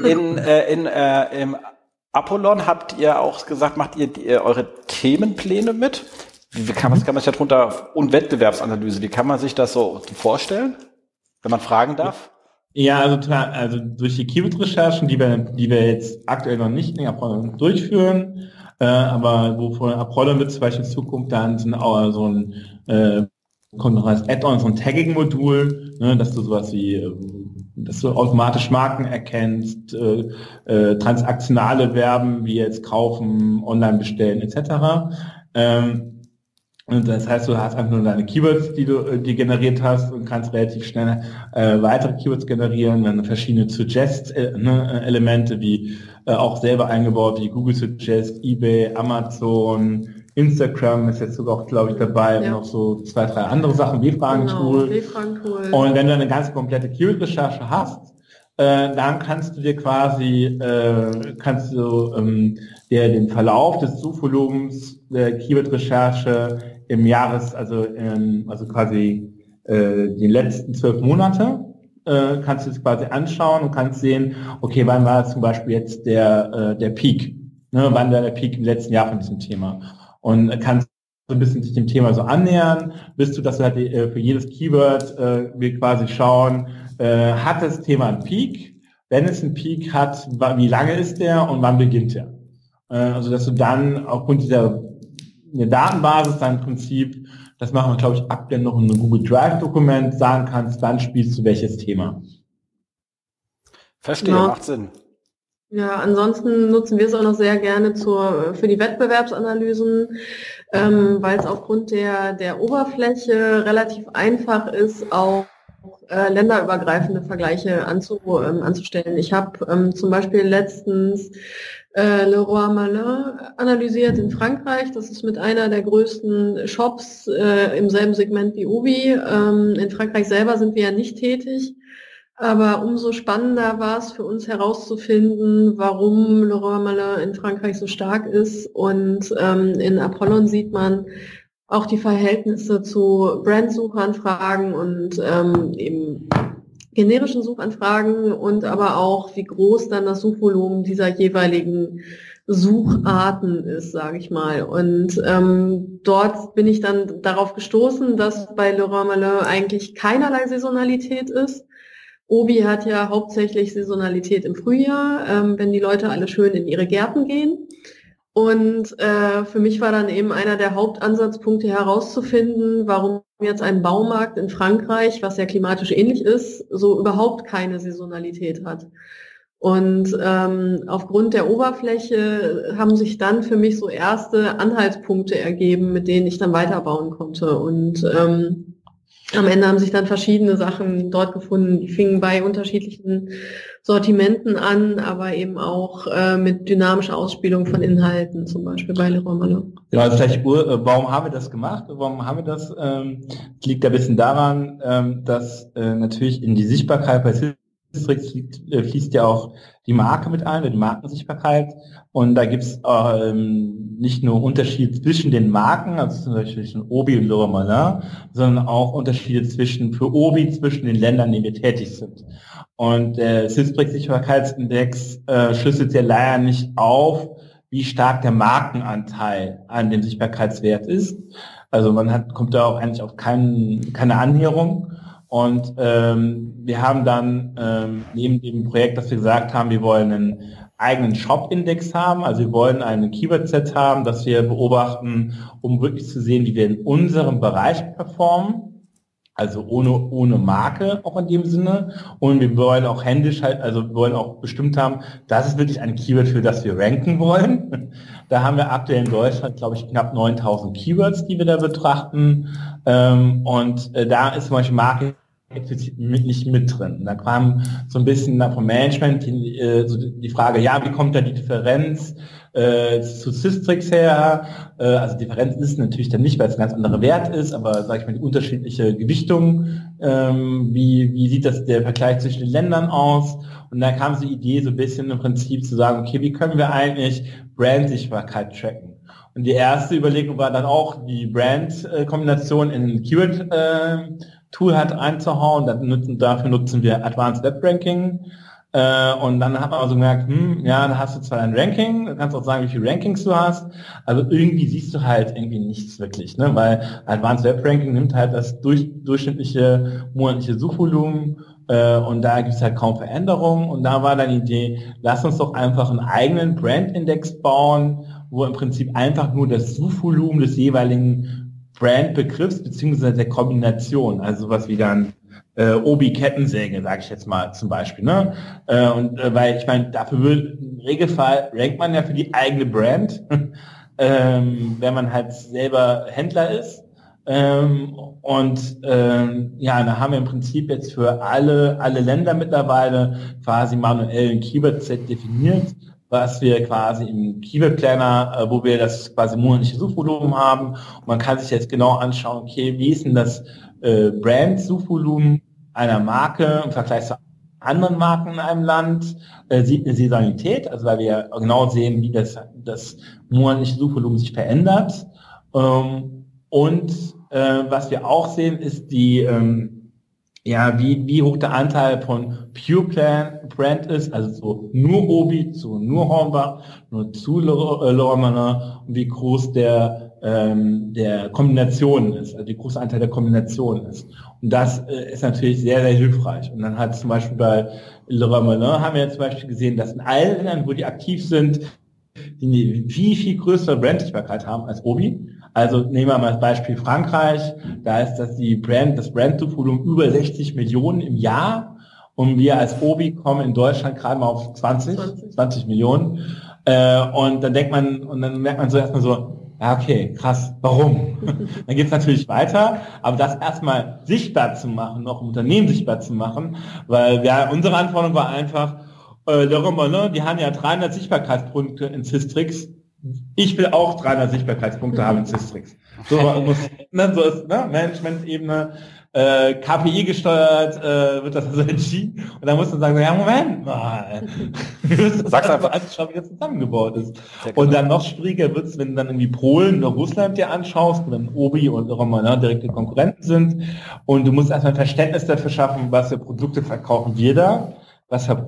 Im Apollon habt ihr auch gesagt, macht ihr eure Themenpläne mit? Was kann man sich darunter, und Wettbewerbsanalyse, wie kann man sich das so vorstellen, wenn man fragen darf? Ja, also durch die Keyword-Recherchen, die wir jetzt aktuell noch nicht in Apollon durchführen, aber wovon Apollon wird zum Beispiel in Zukunft dann kommt noch als Add-on so ein Tagging-Modul, ne, dass du sowas wie, dass du automatisch Marken erkennst, transaktionale Verben wie jetzt kaufen, online bestellen etc. Und das heißt, du hast einfach nur deine Keywords, die generiert hast und kannst relativ schnell weitere Keywords generieren, dann verschiedene Suggest-Elemente wie auch selber eingebaut, wie Google Suggest, eBay, Amazon, Instagram ist jetzt sogar auch, glaube ich, dabei, und noch so 2, 3 andere Sachen, W-Fragen-Tool. Und wenn du eine ganz komplette Keyword-Recherche hast, dann kannst du dir quasi den Verlauf des Suchvolumens der Keyword-Recherche im also quasi die letzten 12 Monate kannst du es quasi anschauen und kannst sehen, okay, wann war zum Beispiel jetzt der Peak, ne, wann war der Peak im letzten Jahr von diesem Thema, und kannst so ein bisschen sich dem Thema so annähern, bis du, dass du halt für jedes Keyword wir quasi schauen, hat das Thema einen Peak? Wenn es einen Peak hat, wie lange ist der und wann beginnt er? Also dass du dann aufgrund dieser Datenbasis dann im Prinzip, das machen wir, glaube ich, aktuell noch in einem Google Drive-Dokument, sagen kannst, dann spielst du welches Thema. Verstehe, macht Sinn. Ja, ansonsten nutzen wir es auch noch sehr gerne für die Wettbewerbsanalysen, weil es aufgrund der Oberfläche relativ einfach ist, auch länderübergreifende Vergleiche anzustellen. Ich habe zum Beispiel letztens Leroy Merlin analysiert in Frankreich. Das ist mit einer der größten Shops im selben Segment wie Obi. In Frankreich selber sind wir ja nicht tätig. Aber umso spannender war es für uns herauszufinden, warum Leroy Merlin in Frankreich so stark ist. Und in Apollon sieht man auch die Verhältnisse zu Brandsuchanfragen und eben generischen Suchanfragen und aber auch, wie groß dann das Suchvolumen dieser jeweiligen Sucharten ist, sage ich mal. Und dort bin ich dann darauf gestoßen, dass bei Leroy Merlin eigentlich keinerlei Saisonalität ist. Obi hat ja hauptsächlich Saisonalität im Frühjahr, wenn die Leute alle schön in ihre Gärten gehen. Und für mich war dann eben einer der Hauptansatzpunkte herauszufinden, warum jetzt ein Baumarkt in Frankreich, was ja klimatisch ähnlich ist, so überhaupt keine Saisonalität hat. Und aufgrund der Oberfläche haben sich dann für mich so erste Anhaltspunkte ergeben, mit denen ich dann weiterbauen konnte. Und am Ende haben sich dann verschiedene Sachen dort gefunden. Die fingen bei unterschiedlichen Sortimenten an, aber eben auch mit dynamischer Ausspielung von Inhalten, zum Beispiel bei Leroy Merlin. Ja, also vielleicht, warum haben wir das gemacht? Warum haben wir das? Liegt ein bisschen daran, dass natürlich in die Sichtbarkeit bei Systrix fließt ja auch die Marke mit ein, die Markensichtbarkeit. Und da gibt es nicht nur Unterschiede zwischen den Marken, also zum Beispiel zwischen Obi und Leroy Merlin, sondern auch Unterschiede für Obi zwischen den Ländern, in denen wir tätig sind. Und der Systrix-Sichtbarkeitsindex schlüsselt ja leider nicht auf, wie stark der Markenanteil an dem Sichtbarkeitswert ist. Also kommt da auch eigentlich auf keine Annäherung. Und wir haben dann neben dem Projekt, dass wir gesagt haben, wir wollen einen eigenen Shop-Index haben, also wir wollen einen Keyword-Set haben, das wir beobachten, um wirklich zu sehen, wie wir in unserem Bereich performen, also ohne Marke auch in dem Sinne. Und wir wollen auch händisch wir wollen auch bestimmt haben, das ist wirklich ein Keyword, für das wir ranken wollen. Da haben wir aktuell in Deutschland, glaube ich, knapp 9000 Keywords, die wir da betrachten. Und da ist zum Beispiel Marke explizit nicht mit drin. Da kam so ein bisschen vom Management die Frage, ja, wie kommt da die Differenz zu Systrix her? Also Differenz ist natürlich dann nicht, weil es ein ganz anderer Wert ist, aber sage ich mal, die unterschiedliche Gewichtung, wie sieht das der Vergleich zwischen den Ländern aus? Und da kam so die Idee, so ein bisschen im Prinzip zu sagen, okay, wie können wir eigentlich Brandsichtbarkeit tracken? Und die erste Überlegung war dann auch, die Brand-Kombination in Keyword-Tool halt einzuhauen. Dafür nutzen wir Advanced Web Ranking. Und dann hat man also gemerkt, ja, da hast du zwar ein Ranking, du kannst auch sagen, wie viele Rankings du hast, also irgendwie siehst du halt irgendwie nichts wirklich, ne? Weil Advanced Web Ranking nimmt halt das durchschnittliche monatliche Suchvolumen und da gibt es halt kaum Veränderungen. Und da war dann die Idee, lass uns doch einfach einen eigenen Brand-Index bauen, wo im Prinzip einfach nur das Suchvolumen des jeweiligen Brandbegriffs beziehungsweise der Kombination, also sowas wie dann Obi-Kettensäge, sage ich jetzt mal zum Beispiel, ne? Weil ich meine, im Regelfall rankt man ja für die eigene Brand, wenn man halt selber Händler ist. Ja, da haben wir im Prinzip jetzt für alle Länder mittlerweile quasi manuell ein Keyword-Set definiert, was wir quasi im Keyword Planner, wo wir das quasi monatliche Suchvolumen haben. Und man kann sich jetzt genau anschauen, okay, wie ist denn das Brand-Suchvolumen einer Marke im Vergleich zu anderen Marken in einem Land, sieht eine Saisonalität, also weil wir ja genau sehen, wie das monatliche Suchvolumen sich verändert. Was wir auch sehen, ist wie hoch der Anteil von Pure Brand ist, also so nur Obi zu nur Hornbach, nur zu Leroy Merlin und wie groß der Kombination ist, also wie groß der Anteil der Kombination ist. Und das ist natürlich sehr, sehr hilfreich. Und dann hat zum Beispiel bei Leroy Merlin haben wir jetzt zum Beispiel gesehen, dass in allen Ländern, wo die aktiv sind, die eine viel, viel größere Brandsichtbarkeit haben als Obi. Also nehmen wir mal das Beispiel Frankreich, da ist das Brand-Suchvolumen über 60 Millionen im Jahr und wir als Obi kommen in Deutschland gerade mal auf 20 Millionen. Und dann merkt man so erstmal so, ja, okay, krass, warum? Dann geht's natürlich weiter, aber das erstmal sichtbar zu machen, noch im Unternehmen sichtbar zu machen, weil unsere Anforderung war einfach, Leroy Merlin, die haben ja 300 Sichtbarkeitspunkte in Systrix. Ich will auch 300 Sichtbarkeitspunkte haben in Systrix. So ist Management-Ebene, KPI gesteuert, wird das also entschieden. Und dann muss man sagen, ja, Moment mal. Sag's einfach, wie das zusammengebaut ist. Und dann noch schwieriger wird's, wenn du dann irgendwie Polen oder Russland dir anschaust, wo dann Obi und Leroy Merlin direkte Konkurrenten sind. Und du musst erstmal ein Verständnis dafür schaffen, was für Produkte verkaufen wir da, was für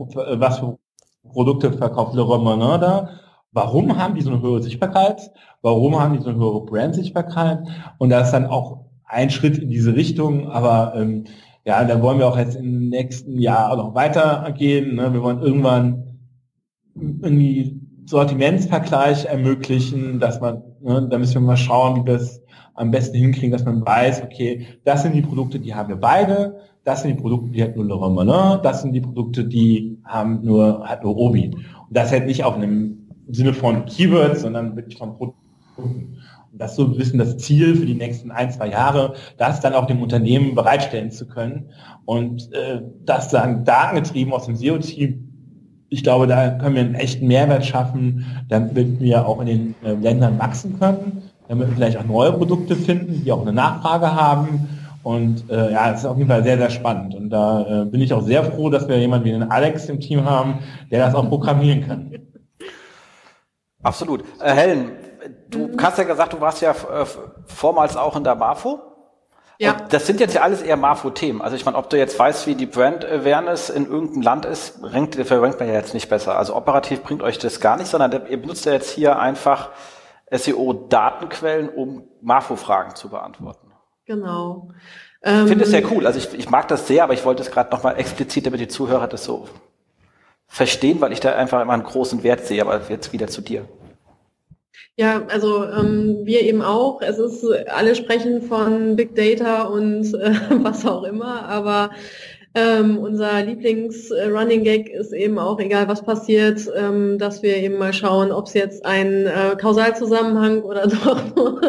Produkte verkauft Leroy Merlin da. Warum haben die so eine höhere Sichtbarkeit? Warum haben die so eine höhere Brand-Sichtbarkeit? Und das ist dann auch ein Schritt in diese Richtung, aber da wollen wir auch jetzt im nächsten Jahr noch weitergehen. Ne? Wir wollen irgendwann irgendwie Sortimentsvergleich ermöglichen, dass man, da müssen wir mal schauen, wie wir das am besten hinkriegen, dass man weiß, okay, das sind die Produkte, die haben wir beide, das sind die Produkte, die hat nur Leroy Merlin, das sind die Produkte, die hat nur Obi. Und das halt nicht auf einem Sinne von Keywords, sondern wirklich von Produkten. Und das ist so ein bisschen das Ziel für die nächsten 1-2 Jahre, das dann auch dem Unternehmen bereitstellen zu können. Und das dann datengetrieben aus dem SEO-Team, ich glaube, da können wir einen echten Mehrwert schaffen, damit wir auch in den Ländern wachsen können, damit wir vielleicht auch neue Produkte finden, die auch eine Nachfrage haben Und es ist auf jeden Fall sehr, sehr spannend. Und da bin ich auch sehr froh, dass wir jemanden wie den Alex im Team haben, der das auch programmieren kann. Absolut. Helen, du hast ja gesagt, du warst ja vormals auch in der MAFO. Ja. Und das sind jetzt ja alles eher MAFO-Themen. Also ich meine, ob du jetzt weißt, wie die Brand Awareness in irgendeinem Land ist, verrankt man ja jetzt nicht besser. Also operativ bringt euch das gar nicht, sondern ihr benutzt ja jetzt hier einfach SEO-Datenquellen, um MAFO-Fragen zu beantworten. Genau. Ich finde es sehr cool. Also ich mag das sehr, aber ich wollte es gerade nochmal explizit, damit die Zuhörer das so verstehen, weil ich da einfach immer einen großen Wert sehe. Aber jetzt wieder zu dir. Ja, also wir eben auch. Es ist, alle sprechen von Big Data und was auch immer, aber unser Lieblings-Running Gag ist eben auch, egal was passiert, dass wir eben mal schauen, ob es jetzt ein Kausalzusammenhang oder doch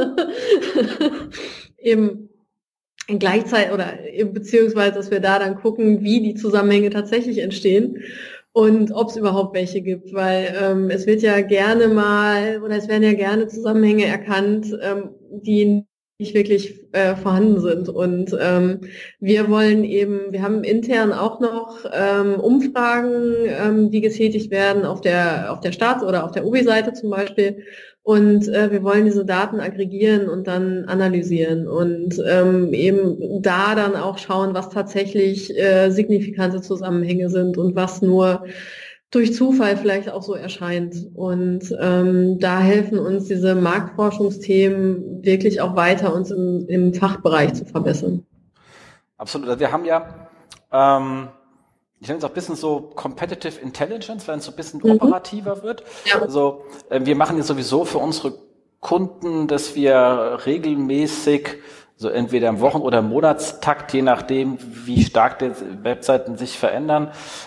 eben gleichzeitig oder beziehungsweise, dass wir da dann gucken, wie die Zusammenhänge tatsächlich entstehen und ob es überhaupt welche gibt, weil es wird ja gerne mal oder es werden ja gerne Zusammenhänge erkannt, die nicht wirklich vorhanden sind. Und wir wollen eben, wir haben intern auch noch Umfragen, die getätigt werden auf der Staats- oder auf der UBI-Seite zum Beispiel. Und wir wollen diese Daten aggregieren und dann analysieren und eben da dann auch schauen, was tatsächlich signifikante Zusammenhänge sind und was nur durch Zufall vielleicht auch so erscheint. Und da helfen uns diese Marktforschungsthemen wirklich auch weiter, uns im Fachbereich zu verbessern. Absolut. Also wir haben ja, ich nenne es auch ein bisschen so Competitive Intelligence, wenn es so ein bisschen operativer wird. Ja. Also wir machen ja sowieso für unsere Kunden, dass wir regelmäßig, so entweder im Wochen- oder im Monatstakt, je nachdem, wie stark die Webseiten sich verändern,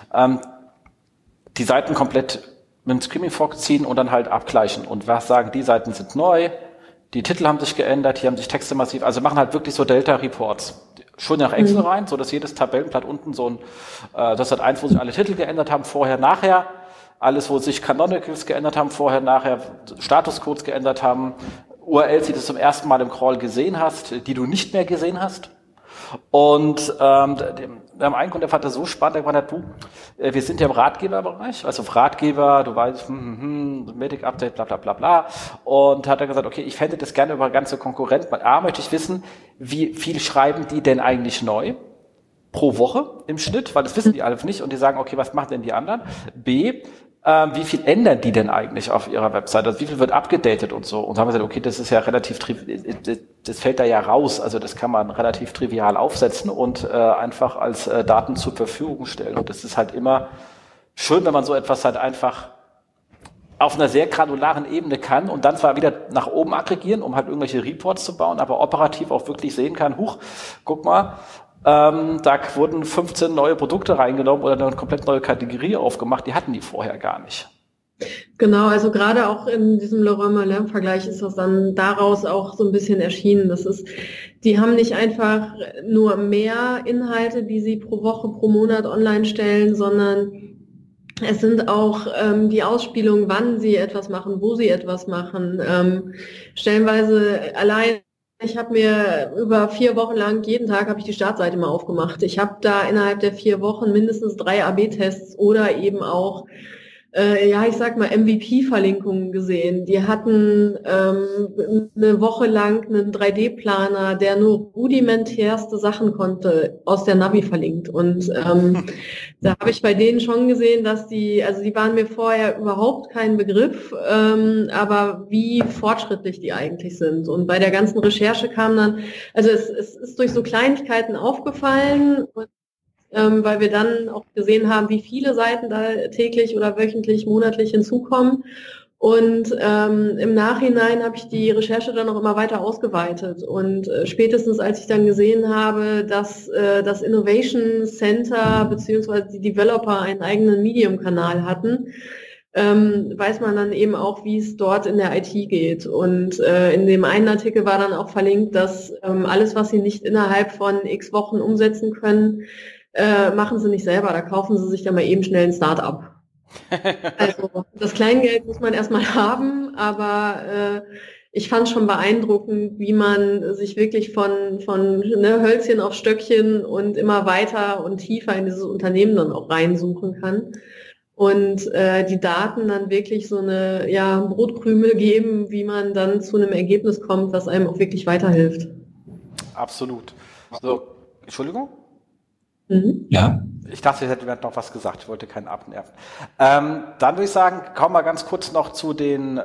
die Seiten komplett mit dem Screaming Frog ziehen und dann halt abgleichen. Und was sagen, die Seiten sind neu, die Titel haben sich geändert, hier haben sich Texte massiv, also machen halt wirklich so Delta-Reports. Schon nach Excel rein, so dass jedes Tabellenblatt unten so ein, das hat eins, wo sich alle Titel geändert haben, vorher, nachher, alles, wo sich Canonicals geändert haben, vorher, nachher, Statuscodes geändert haben, URLs, die du zum ersten Mal im Crawl gesehen hast, die du nicht mehr gesehen hast. Und wir haben einen Kunden, der fand das so spannend, der gesagt hat, wir sind ja im Ratgeberbereich, also Ratgeber, du weißt, Medic Update, bla bla bla bla. Und hat er gesagt, okay, ich fände das gerne über ganze Konkurrenten. A, möchte ich wissen, wie viel schreiben die denn eigentlich neu pro Woche im Schnitt, weil das wissen die alle nicht und die sagen, okay, was machen denn die anderen? B, wie viel ändern die denn eigentlich auf ihrer Website? Also wie viel wird abgedatet und so? Und haben wir gesagt, okay, das ist ja relativ, das fällt da ja raus. Also das kann man relativ trivial aufsetzen und einfach als Daten zur Verfügung stellen. Und das ist halt immer schön, wenn man so etwas halt einfach auf einer sehr granularen Ebene kann und dann zwar wieder nach oben aggregieren, um halt irgendwelche Reports zu bauen, aber operativ auch wirklich sehen kann, guck mal, da wurden 15 neue Produkte reingenommen oder eine komplett neue Kategorie aufgemacht, die hatten die vorher gar nicht. Genau, also gerade auch in diesem Leroy Merlin-Vergleich ist das dann daraus auch so ein bisschen erschienen. Die haben nicht einfach nur mehr Inhalte, die sie pro Woche, pro Monat online stellen, sondern es sind auch die Ausspielungen, wann sie etwas machen, wo sie etwas machen. Stellenweise allein, ich habe mir über 4 Wochen lang, jeden Tag habe ich die Startseite mal aufgemacht. Ich habe da innerhalb der 4 Wochen mindestens 3 AB-Tests oder eben auch ich sag mal MVP-Verlinkungen gesehen. Die hatten eine Woche lang einen 3D-Planer, der nur rudimentärste Sachen konnte, aus der Navi verlinkt. Und da habe ich bei denen schon gesehen, dass die waren mir vorher überhaupt kein Begriff, aber wie fortschrittlich die eigentlich sind. Und bei der ganzen Recherche kam dann, also es ist durch so Kleinigkeiten aufgefallen und weil wir dann auch gesehen haben, wie viele Seiten da täglich oder wöchentlich, monatlich hinzukommen. Und im Nachhinein habe ich die Recherche dann noch immer weiter ausgeweitet. Und spätestens als ich dann gesehen habe, dass das Innovation Center bzw. die Developer einen eigenen Medium-Kanal hatten, weiß man dann eben auch, wie es dort in der IT geht. Und in dem einen Artikel war dann auch verlinkt, dass alles, was sie nicht innerhalb von x Wochen umsetzen können, machen sie nicht selber, da kaufen sie sich dann mal eben schnell ein Start-up. Also das Kleingeld muss man erstmal haben, aber ich fand schon beeindruckend, wie man sich wirklich von Hölzchen auf Stöckchen und immer weiter und tiefer in dieses Unternehmen dann auch reinsuchen kann. Und die Daten dann wirklich so eine Brotkrümel geben, wie man dann zu einem Ergebnis kommt, was einem auch wirklich weiterhilft. Absolut. So, Entschuldigung? Ja. Ich dachte, ihr hättet noch was gesagt. Ich wollte keinen abnerven. Dann würde ich sagen, kommen wir ganz kurz noch zu den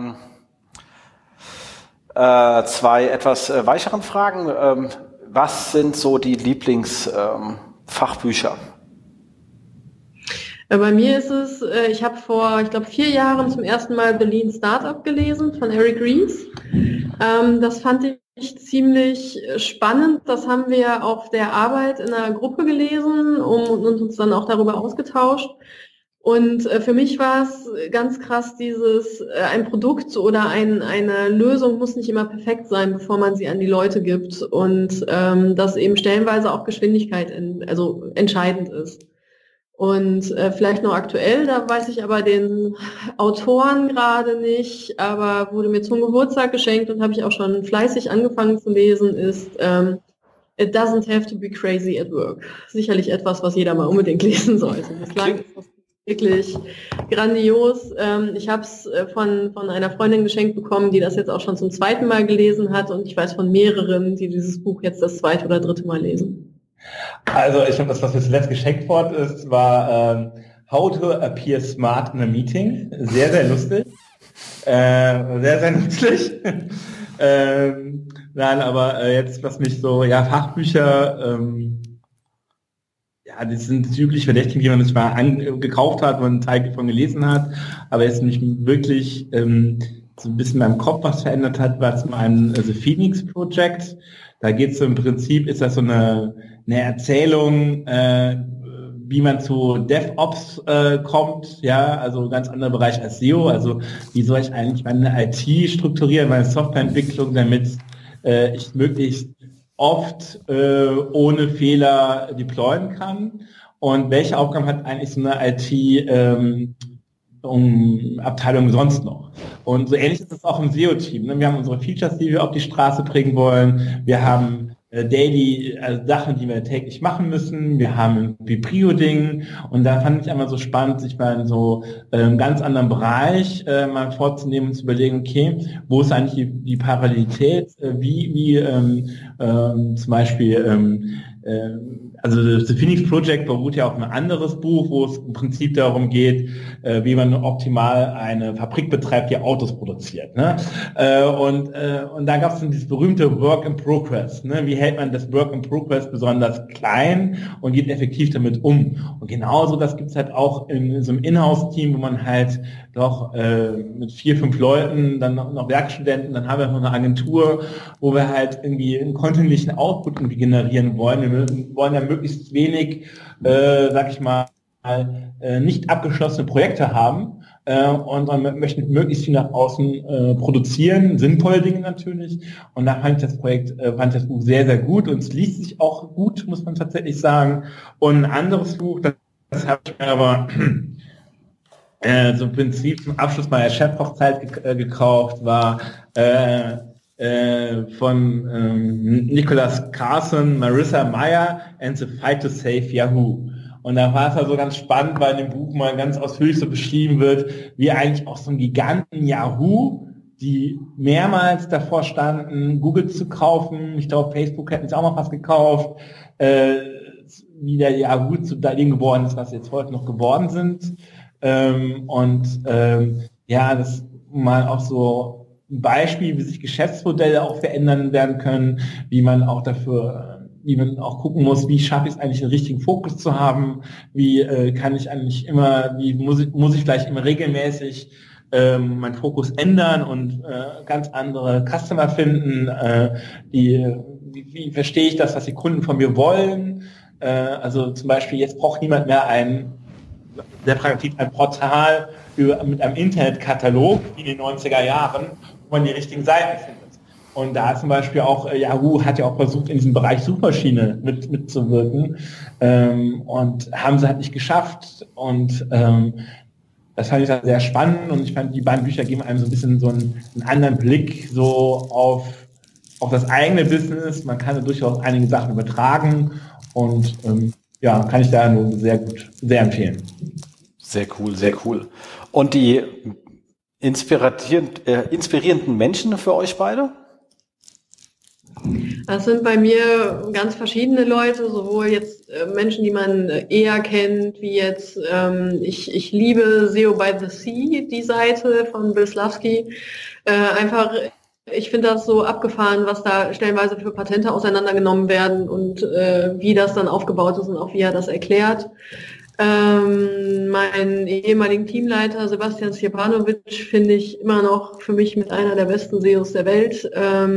zwei etwas weicheren Fragen. Was sind so die Lieblingsfachbücher? Bei mir ist es, ich habe vor, 4 Jahren zum ersten Mal Berlin Startup gelesen von Eric Ries. Das fand ich ziemlich spannend. Das haben wir auf der Arbeit in einer Gruppe gelesen und uns dann auch darüber ausgetauscht. Und für mich war es ganz krass, ein Produkt oder eine Lösung muss nicht immer perfekt sein, bevor man sie an die Leute gibt. Und dass eben stellenweise auch Geschwindigkeit entscheidend ist. Und vielleicht noch aktuell, da weiß ich aber den Autoren gerade nicht, aber wurde mir zum Geburtstag geschenkt und habe ich auch schon fleißig angefangen zu lesen, ist It Doesn't Have to Be Crazy at Work. Sicherlich etwas, was jeder mal unbedingt lesen sollte. Bislang ist das wirklich grandios. Ich habe es von einer Freundin geschenkt bekommen, die das jetzt auch schon zum 2. Mal gelesen hat und ich weiß von mehreren, die dieses Buch jetzt das 2. oder 3. Mal lesen. Also ich glaube, das, was mir zuletzt geschenkt worden ist, war How to Appear Smart in a Meeting. Sehr, sehr lustig. Sehr, sehr nützlich. Nein, aber jetzt, was mich so, Fachbücher, die sind üblich verdächtig, die man sich mal gekauft hat, man einen Teil davon gelesen hat, aber jetzt mich wirklich so ein bisschen in meinem Kopf was verändert hat, war zum einen The Phoenix Project. Da geht es im Prinzip, ist das so eine Erzählung, wie man zu DevOps kommt, also ganz anderer Bereich als SEO, also wie soll ich eigentlich meine IT strukturieren, meine Softwareentwicklung, damit ich möglichst oft ohne Fehler deployen kann und welche Aufgaben hat eigentlich so eine IT-Abteilung sonst noch. Und so ähnlich ist es auch im SEO-Team. Ne? Wir haben unsere Features, die wir auf die Straße bringen wollen. Wir haben Daily, also Sachen, die wir täglich machen müssen. Wir haben irgendwie Prio-Ding. Und da fand ich einmal so spannend, sich mal in so einem ganz anderen Bereich mal vorzunehmen und zu überlegen, okay, wo ist eigentlich die Parallelität? Wie zum Beispiel also das Phoenix Project beruht ja auf ein anderes Buch, wo es im Prinzip darum geht, wie man optimal eine Fabrik betreibt, die Autos produziert. Ne? Und da gab es dann dieses berühmte Work in Progress. Ne? Wie hält man das Work in Progress besonders klein und geht effektiv damit um? Und genauso, das gibt's halt auch in so einem Inhouse-Team, wo man halt doch mit 4, 5 Leuten, dann noch Werkstudenten, dann haben wir noch eine Agentur, wo wir halt irgendwie einen kontinuierlichen Output irgendwie generieren wollen. Wir wollen ja möglichst wenig, sag ich mal, nicht abgeschlossene Projekte haben und man möchte möglichst viel nach außen produzieren, sinnvolle Dinge natürlich. Und da fand ich das Buch sehr, sehr gut und es liest sich auch gut, muss man tatsächlich sagen. Und ein anderes Buch, das habe ich mir aber so im Prinzip zum Abschluss meiner Chefhochzeit gekauft, war von Nicholas Carson, Marissa Meyer and the Fight to Save Yahoo. Und da war es also ganz spannend, weil in dem Buch mal ganz ausführlich so beschrieben wird, wie eigentlich auch so ein Giganten Yahoo, die mehrmals davor standen, Google zu kaufen. Ich glaube, Facebook hätten sie auch mal was gekauft, wie der Yahoo zu dem geworden ist, was sie jetzt heute noch geworden sind. Das mal auch so ein Beispiel, wie sich Geschäftsmodelle auch verändern werden können, wie man auch gucken muss, wie schaffe ich es eigentlich, einen richtigen Fokus zu haben, wie kann ich eigentlich immer, wie muss ich vielleicht immer regelmäßig meinen Fokus ändern und ganz andere Customer finden, wie verstehe ich das, was die Kunden von mir wollen, also zum Beispiel, jetzt braucht niemand mehr ein Portal mit einem Internetkatalog wie in den 90er Jahren, wo man die richtigen Seiten findet. Und da zum Beispiel auch, Yahoo hat ja auch versucht, in diesem Bereich Suchmaschine mitzuwirken und haben sie halt nicht geschafft. Und Das fand ich dann sehr spannend und ich fand, die beiden Bücher geben einem so ein bisschen so einen anderen Blick so auf das eigene Business. Man kann durchaus einige Sachen übertragen und kann ich da nur sehr empfehlen. Sehr cool, sehr cool. Und die inspirierenden Menschen für euch beide? Das sind bei mir ganz verschiedene Leute, sowohl jetzt Menschen, die man eher kennt, wie jetzt, ich liebe SEO by the Sea, die Seite von Bill Slawski. Ich finde das so abgefahren, was da stellenweise für Patente auseinandergenommen werden und wie das dann aufgebaut ist und auch wie er das erklärt. Meinen ehemaligen Teamleiter Sebastian Stjepanovic finde ich immer noch für mich mit einer der besten SEOs der Welt.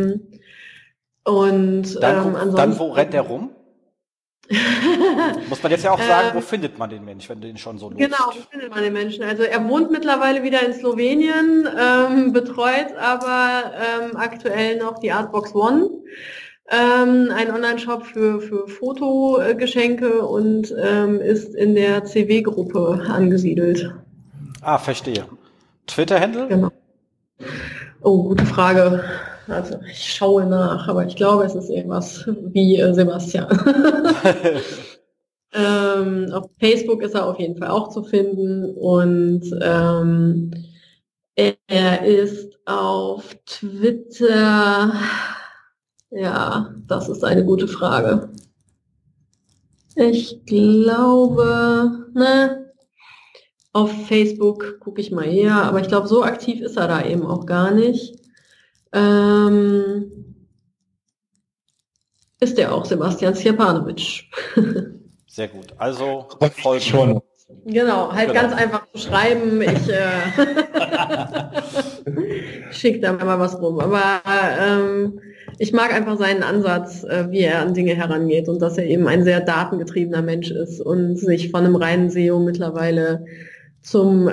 Dann wo rennt der rum? Muss man jetzt ja auch sagen, wo findet man den Mensch, wenn du den schon so nutzt? Genau, wo findet man den Menschen? Also er wohnt mittlerweile wieder in Slowenien, betreut aber aktuell noch die Artbox One, ein Online-Shop für Fotogeschenke und ist in der CW-Gruppe angesiedelt. Ah, verstehe. Twitter-Handle? Genau. Oh, gute Frage. Also ich schaue nach, aber ich glaube, es ist irgendwas wie Sebastian. Auf Facebook ist er auf jeden Fall auch zu finden und er ist auf Twitter, ja, das ist eine gute Frage. Ich glaube, auf Facebook gucke ich mal eher, aber ich glaube, so aktiv ist er da eben auch gar nicht. Ist der auch Sebastian Stjepanovic. Sehr gut. Also folgen. Schon. Genau, ganz einfach zu schreiben. Ich schicke da mal was rum. Aber ich mag einfach seinen Ansatz, wie er an Dinge herangeht und dass er eben ein sehr datengetriebener Mensch ist und sich von einem reinen SEO mittlerweile zum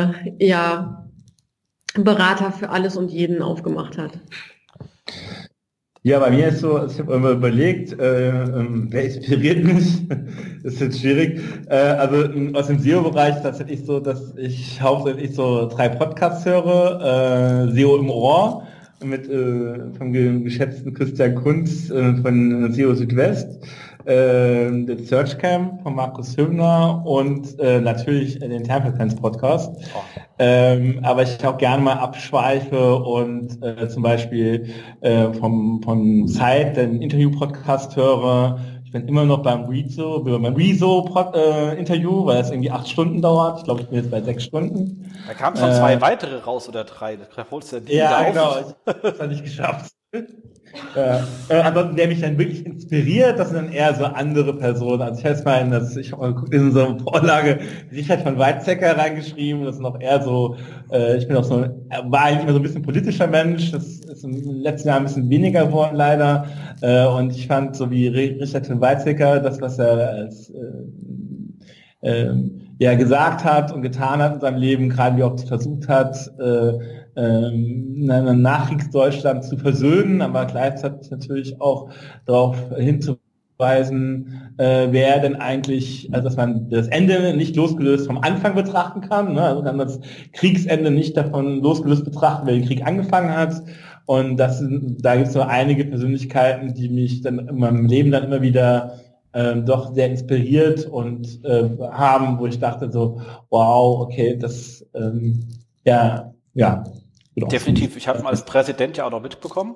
Berater für alles und jeden aufgemacht hat. Ja, bei mir ist so, ich habe immer überlegt, wer inspiriert mich? Das ist jetzt schwierig. Also aus dem SEO-Bereich tatsächlich so, dass ich hauptsächlich so 3 Podcasts höre, SEO im Ohr mit vom geschätzten Christian Kunz von SEO Südwest, den Searchcam von Markus Hübner und natürlich den Tempelfans Podcast. Aber ich auch gerne mal abschweife und zum Beispiel vom Zeit den Interview-Podcast höre. Ich bin immer noch beim Rezo Interview, weil es irgendwie 8 Stunden dauert. Ich glaube, ich bin jetzt bei 6 Stunden. Da kamen schon 2 weitere raus oder 3. Da holst du ja, genau. Ich habe es nicht geschafft. Ansonsten, der mich dann wirklich inspiriert, das sind dann eher so andere Personen. Also ich gucke in so eine Vorlage Richard von Weizsäcker reingeschrieben, das ist noch eher so, ich bin auch so, war eigentlich immer so ein bisschen politischer Mensch, das ist im letzten Jahr ein bisschen weniger geworden leider, und ich fand so wie Richard von Weizsäcker, das was er als gesagt hat und getan hat in seinem Leben, gerade wie er auch versucht hat, Nachkriegsdeutschland zu versöhnen, aber gleichzeitig natürlich auch darauf hinzuweisen, wer denn eigentlich, also dass man das Ende nicht losgelöst vom Anfang betrachten kann, ne? Also kann man das Kriegsende nicht davon losgelöst betrachten, wer den Krieg angefangen hat. Und da gibt es so einige Persönlichkeiten, die mich dann in meinem Leben dann immer wieder doch sehr inspiriert und haben, wo ich dachte so, wow, okay, das definitiv. Ich habe ihn als Präsident ja auch noch mitbekommen.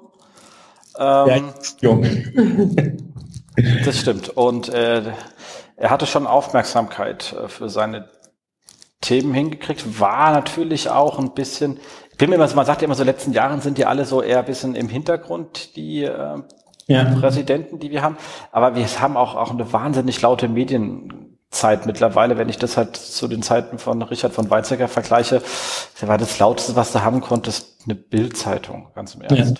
Jung. Das stimmt. Und er hatte schon Aufmerksamkeit für seine Themen hingekriegt. War natürlich auch ein bisschen, man sagt ja immer so, in den letzten Jahren sind die alle so eher ein bisschen im Hintergrund, die Präsidenten, die wir haben. Aber wir haben auch eine wahnsinnig laute Medienzeit mittlerweile. Wenn ich das halt zu den Zeiten von Richard von Weizsäcker vergleiche, das war das Lauteste, was du haben konntest, eine Bild-Zeitung, ganz im Ernst.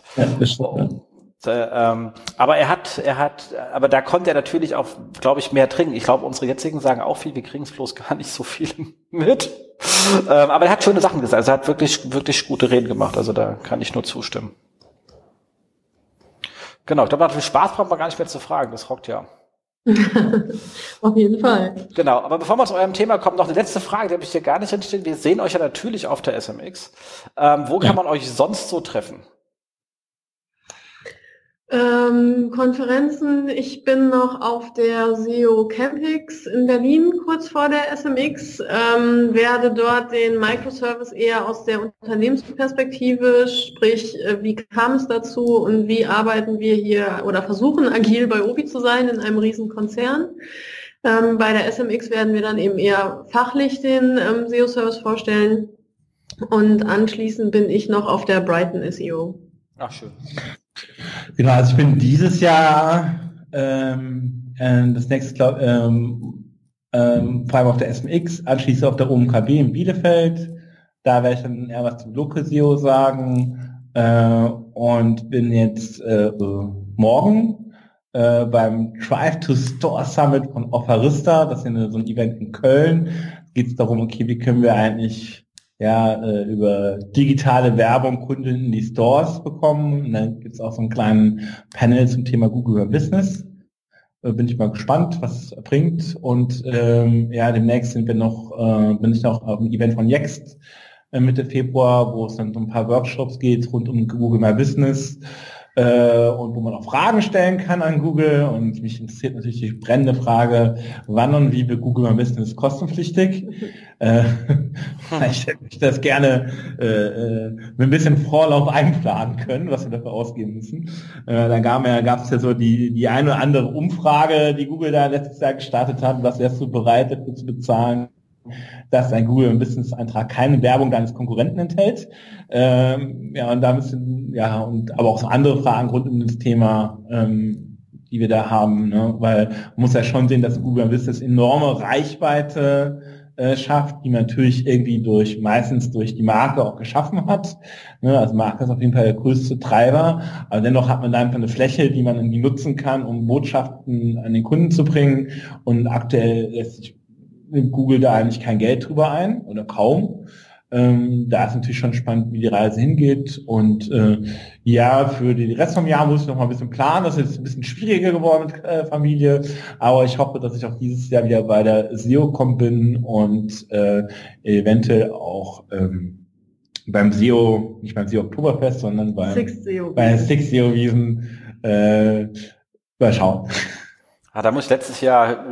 Aber aber da konnte er natürlich auch, glaube ich, mehr trinken. Ich glaube, unsere jetzigen sagen auch viel, wir kriegen es bloß gar nicht so viel mit. Aber er hat schöne Sachen gesagt. Also er hat wirklich, wirklich gute Reden gemacht. Also da kann ich nur zustimmen. Genau, ich glaube, nach dem Spaß braucht man gar nicht mehr zu fragen. Das rockt ja. Auf jeden Fall. Genau, aber bevor wir zu eurem Thema kommen, noch eine letzte Frage, die habe ich hier gar nicht hinstehen. Wir sehen euch ja natürlich auf der SMX. Wo kann man euch sonst so treffen? Konferenzen, ich bin noch auf der SEO Campix in Berlin kurz vor der SMX, werde dort den Microservice eher aus der Unternehmensperspektive, sprich, wie kam es dazu und wie arbeiten wir hier oder versuchen agil bei Obi zu sein in einem riesen Konzern. Bei der SMX werden wir dann eben eher fachlich den SEO-Service vorstellen und anschließend bin ich noch auf der Brighton SEO. Ach, schön. Genau, also ich bin dieses Jahr das nächste, vor allem auf der SMX, anschließend auf der OMKB in Bielefeld. Da werde ich dann eher was zum Local SEO sagen und bin jetzt morgen beim Drive to Store Summit von Offerista. Das ist so ein Event in Köln. Geht es darum, okay, wie können wir eigentlich über digitale Werbung Kunden in die Stores bekommen. Und dann gibt es auch so einen kleinen Panel zum Thema Google Business. Bin ich mal gespannt, was es bringt. Und demnächst bin ich noch auf einem Event von Yext Mitte Februar, wo es dann so ein paar Workshops geht rund um Google My Business. Und wo man auch Fragen stellen kann an Google. Und mich interessiert natürlich die brennende Frage, wann und wie wird Google My Business kostenpflichtig? Ich hätte mich das gerne mit ein bisschen Vorlauf einplanen können, was wir dafür ausgeben müssen. Da gab es ja so die eine oder andere Umfrage, die Google da letztes Jahr gestartet hat, was wärst du bereit dafür zu bezahlen, dass ein Google My Business Eintrag keine Werbung deines Konkurrenten enthält. Und da müssen, aber auch so andere Fragen rund um das Thema, die wir da haben, ne? Weil man muss ja schon sehen, dass Google My Business enorme Reichweite schafft, die man natürlich irgendwie meistens durch die Marke auch geschaffen hat. Ne? Also Marke ist auf jeden Fall der größte Treiber, aber dennoch hat man da einfach eine Fläche, die man irgendwie nutzen kann, um Botschaften an den Kunden zu bringen. Und aktuell nimmt Google da eigentlich kein Geld drüber ein oder kaum. Da ist natürlich schon spannend, wie die Reise hingeht. Und für den Rest vom Jahr muss ich noch mal ein bisschen planen. Das ist jetzt ein bisschen schwieriger geworden mit Familie. Aber ich hoffe, dass ich auch dieses Jahr wieder bei der SEO-Com bin und eventuell auch beim SEO, nicht beim SEO Oktoberfest, sondern bei Six SEO Wiesen mal schauen. Da muss ich letztes Jahr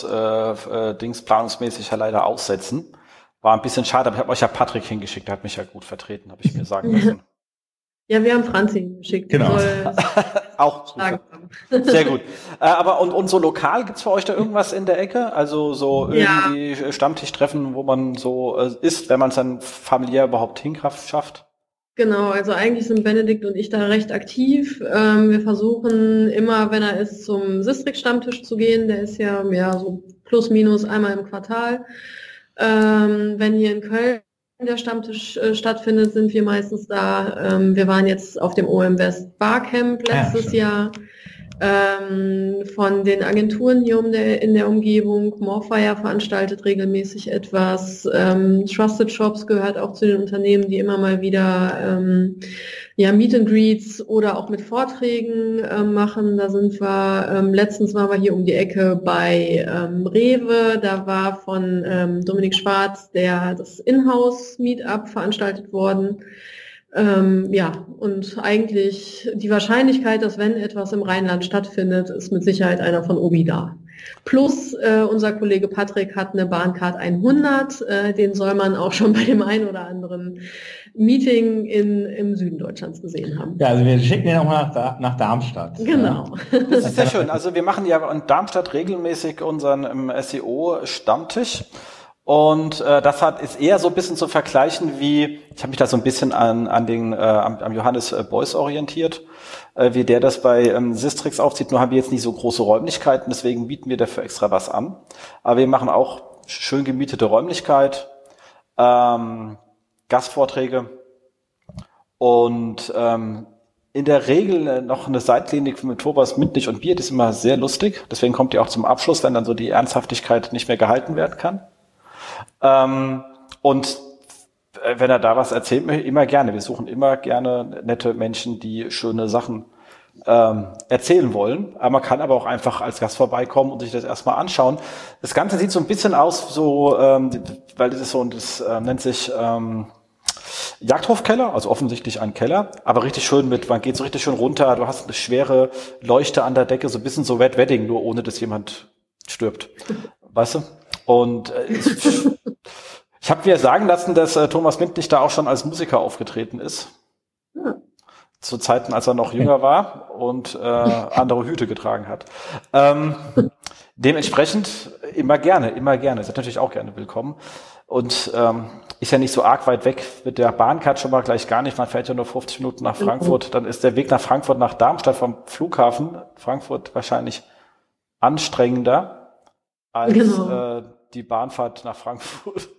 planungsmäßig ja leider aussetzen. War ein bisschen schade, aber ich habe euch ja Patrick hingeschickt, der hat mich ja gut vertreten, habe ich mir sagen lassen. Ja, wir haben Franzi hingeschickt. Genau. Auch super. Sehr gut. Aber und so lokal, gibt's für euch da irgendwas in der Ecke? Also so irgendwie Stammtischtreffen, wo man so ist, wenn man es dann familiär überhaupt schafft? Genau, also eigentlich sind Benedikt und ich da recht aktiv. Wir versuchen immer, wenn er ist, zum Sistrix-Stammtisch zu gehen. Der ist ja so plus minus einmal im Quartal. Wenn hier in Köln der Stammtisch stattfindet, sind wir meistens da. Wir waren jetzt auf dem OM West Barcamp letztes Jahr. Von den Agenturen hier in der Umgebung. Morfire veranstaltet regelmäßig etwas. Trusted Shops gehört auch zu den Unternehmen, die immer mal wieder Meet and Greets oder auch mit Vorträgen machen. Da sind wir, letztens waren wir hier um die Ecke bei Rewe. Da war von Dominik Schwarz das Inhouse-Meetup veranstaltet worden. Und eigentlich die Wahrscheinlichkeit, dass wenn etwas im Rheinland stattfindet, ist mit Sicherheit einer von Obi da. Plus unser Kollege Patrick hat eine Bahncard 100, den soll man auch schon bei dem einen oder anderen Meeting im Süden Deutschlands gesehen haben. Ja, also wir schicken ihn auch mal nach Darmstadt. Genau. Das ist sehr schön. Also wir machen ja in Darmstadt regelmäßig unseren SEO-Stammtisch. Und ist eher so ein bisschen zu vergleichen wie, ich habe mich da so ein bisschen am Johannes Beuys orientiert, wie der das bei Sistrix aufzieht, nur haben wir jetzt nicht so große Räumlichkeiten, deswegen bieten wir dafür extra was an. Aber wir machen auch schön gemietete Räumlichkeit, Gastvorträge und in der Regel noch eine Seitklinik mit Thomas Mündlich und Bier, das ist immer sehr lustig, deswegen kommt die auch zum Abschluss, wenn dann so die Ernsthaftigkeit nicht mehr gehalten werden kann. Und wenn er da was erzählt, immer gerne. Wir suchen immer gerne nette Menschen, die schöne Sachen erzählen wollen. Aber man kann aber auch einfach als Gast vorbeikommen und sich das erstmal anschauen. Das Ganze sieht so ein bisschen aus, so, weil das ist so, das nennt sich Jagdhofkeller, also offensichtlich ein Keller, aber richtig schön man geht so richtig schön runter, du hast eine schwere Leuchte an der Decke, so ein bisschen so Red Wedding, nur ohne dass jemand stirbt. Weißt du? Und ich habe mir sagen lassen, dass Thomas Windlich da auch schon als Musiker aufgetreten ist. Ja. Zu Zeiten, als er noch jünger war und andere Hüte getragen hat. Dementsprechend immer gerne. Seid natürlich auch gerne willkommen. Und ist ja nicht so arg weit weg mit der Bahncard schon mal gleich gar nicht. Man fährt ja nur 50 Minuten nach Frankfurt. Dann ist der Weg nach Frankfurt, nach Darmstadt vom Flughafen Frankfurt wahrscheinlich anstrengender als die Bahnfahrt nach Frankfurt.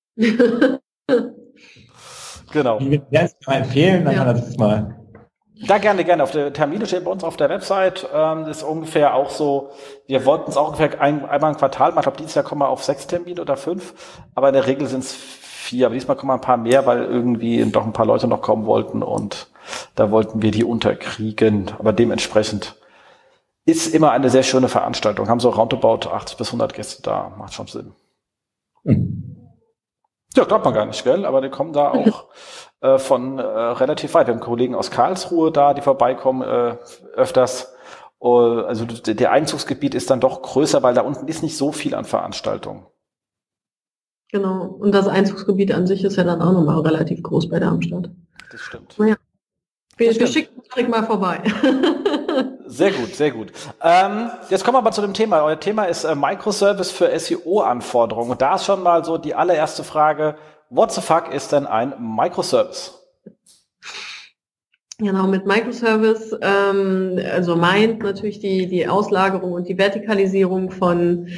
Genau. Die werden es mal empfehlen, dann kann er das mal. Da gerne. Auf der Termine steht bei uns auf der Website. Das ist ungefähr auch so, wir wollten es auch ungefähr einmal im Quartal machen. Ich glaube, dieses Jahr kommen wir auf 6 Termine oder 5. Aber in der Regel sind es 4. Aber diesmal kommen ein paar mehr, weil irgendwie doch ein paar Leute noch kommen wollten. Und da wollten wir die unterkriegen. Aber dementsprechend ist immer eine sehr schöne Veranstaltung. Haben so roundabout 80 bis 100 Gäste da. Macht schon Sinn. Ja, glaubt man gar nicht, gell? Aber die kommen da auch von relativ weit. Wir haben Kollegen aus Karlsruhe da, die vorbeikommen öfters. Also der Einzugsgebiet ist dann doch größer, weil da unten ist nicht so viel an Veranstaltungen. Genau. Und das Einzugsgebiet an sich ist ja dann auch nochmal relativ groß bei Darmstadt. Das stimmt. Naja. Wir schicken direkt mal vorbei. Sehr gut. Jetzt kommen wir mal zu dem Thema. Euer Thema ist Microservice für SEO-Anforderungen. Und da ist schon mal so die allererste Frage, what the fuck ist denn ein Microservice? Genau, mit Microservice, also meint natürlich die Auslagerung und die Vertikalisierung von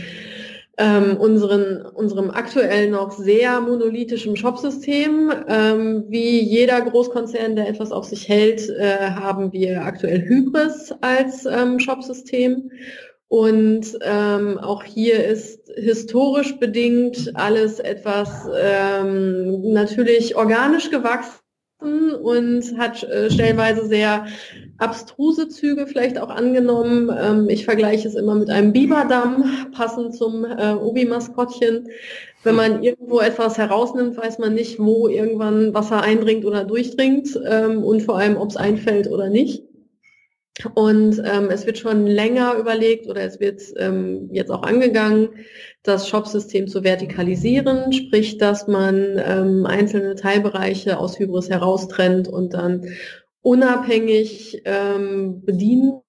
unserem aktuell noch sehr monolithischen Shopsystem. Wie jeder Großkonzern, der etwas auf sich hält, haben wir aktuell Hybris als Shopsystem. Und auch hier ist historisch bedingt alles etwas natürlich organisch gewachsen und hat stellenweise sehr abstruse Züge vielleicht auch angenommen. Ich vergleiche es immer mit einem Biberdamm, passend zum Obi-Maskottchen. Wenn man irgendwo etwas herausnimmt, weiß man nicht, wo irgendwann Wasser eindringt oder durchdringt und vor allem, ob es einfällt oder nicht. Und es wird schon länger überlegt oder es wird jetzt auch angegangen, das Shop-System zu vertikalisieren, sprich, dass man einzelne Teilbereiche aus Hybris heraustrennt und dann unabhängig bedienen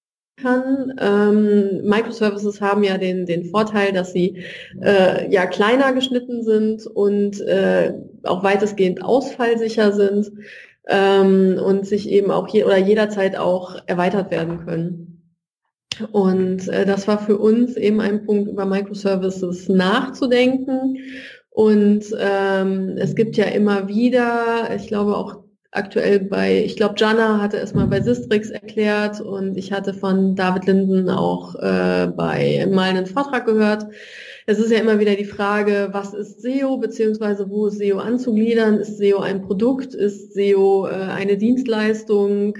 kann. Microservices haben ja den Vorteil, dass sie ja kleiner geschnitten sind und auch weitestgehend ausfallsicher sind. Und sich eben auch jederzeit auch erweitert werden können. Und das war für uns eben ein Punkt, über Microservices nachzudenken. Und es gibt ja immer wieder, ich glaube auch aktuell Jana hatte es mal bei Sistrix erklärt und ich hatte von David Linden auch bei mal einen Vortrag gehört. Es ist ja immer wieder die Frage, was ist SEO, beziehungsweise wo ist SEO anzugliedern? Ist SEO ein Produkt? Ist SEO eine Dienstleistung?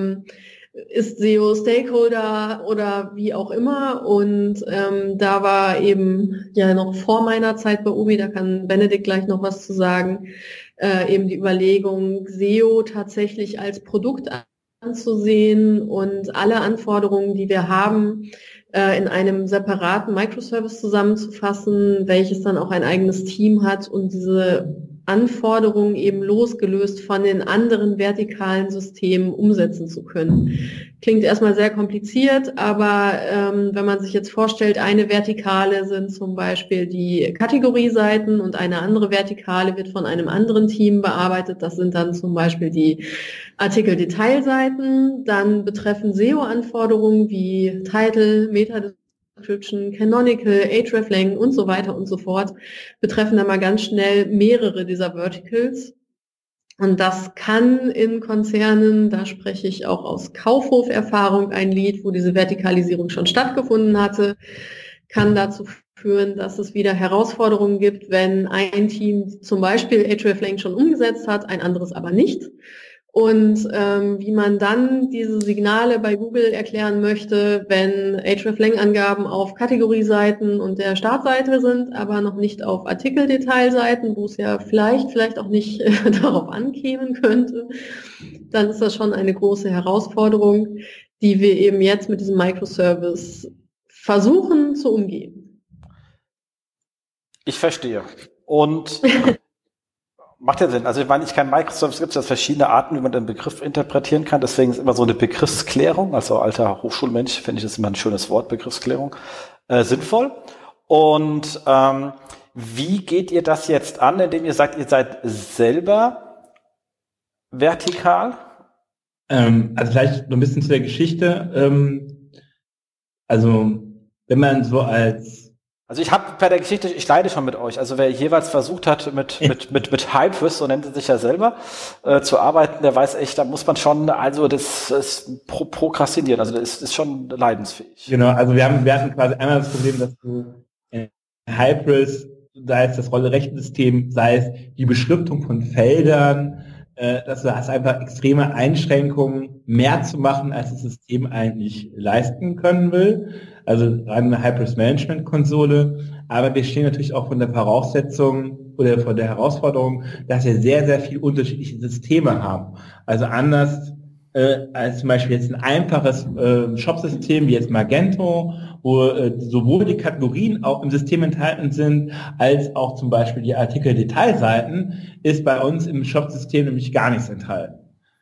Ist SEO Stakeholder oder wie auch immer? Und da war eben ja noch vor meiner Zeit bei Ubi, da kann Benedikt gleich noch was zu sagen, eben die Überlegung, SEO tatsächlich als Produkt anzusehen und alle Anforderungen, die wir haben, in einem separaten Microservice zusammenzufassen, welches dann auch ein eigenes Team hat und diese Anforderungen eben losgelöst von den anderen vertikalen Systemen umsetzen zu können. Klingt erstmal sehr kompliziert, aber wenn man sich jetzt vorstellt, eine Vertikale sind zum Beispiel die Kategorieseiten und eine andere Vertikale wird von einem anderen Team bearbeitet. Das sind dann zum Beispiel die Artikel-Detailseiten. Dann betreffen SEO-Anforderungen wie Title, Meta-Description, Canonical, Hreflang und so weiter und so fort, betreffen dann mal ganz schnell mehrere dieser Verticals. Und das kann in Konzernen, da spreche ich auch aus Kaufhof-Erfahrung, ein Lied, wo diese Vertikalisierung schon stattgefunden hatte, kann dazu führen, dass es wieder Herausforderungen gibt, wenn ein Team zum Beispiel Hreflang schon umgesetzt hat, ein anderes aber nicht. und wie man dann diese Signale bei Google erklären möchte, wenn hreflang-Angaben auf Kategorieseiten und der Startseite sind, aber noch nicht auf Artikeldetailseiten, wo es ja vielleicht auch nicht darauf ankämen könnte, dann ist das schon eine große Herausforderung, die wir eben jetzt mit diesem Microservice versuchen zu umgehen. Ich verstehe. Und macht ja Sinn. Also ich meine, ich kann Microservice, gibt es verschiedene Arten, wie man den Begriff interpretieren kann. Deswegen ist immer so eine Begriffsklärung, also alter Hochschulmensch, finde ich das immer ein schönes Wort, Begriffsklärung, sinnvoll. Und wie geht ihr das jetzt an, indem ihr sagt, ihr seid selber vertikal? Also vielleicht noch ein bisschen zu der Geschichte. Also wenn man so Also ich habe bei der Geschichte, ich leide schon mit euch. Also wer jeweils versucht hat, mit Hypers, so nennt es sich ja selber, zu arbeiten, der weiß echt, da muss man schon, also das ist prokrastinieren, also das ist schon leidensfähig. Genau, also wir hatten quasi einmal das Problem, dass du in Hypers, sei es das Rolle-Rechtensystem, sei es die Beschriftung von Feldern, dass du hast einfach extreme Einschränkungen, mehr zu machen, als das System eigentlich leisten können will. Also eine Hypers-Management-Konsole. Aber wir stehen natürlich auch von der Voraussetzung oder von der Herausforderung, dass wir sehr, sehr viele unterschiedliche Systeme haben. Also anders als zum Beispiel jetzt ein einfaches Shop-System wie jetzt Magento, wo sowohl die Kategorien auch im System enthalten sind, als auch zum Beispiel die Artikel-Detailseiten, ist bei uns im Shop-System nämlich gar nichts enthalten.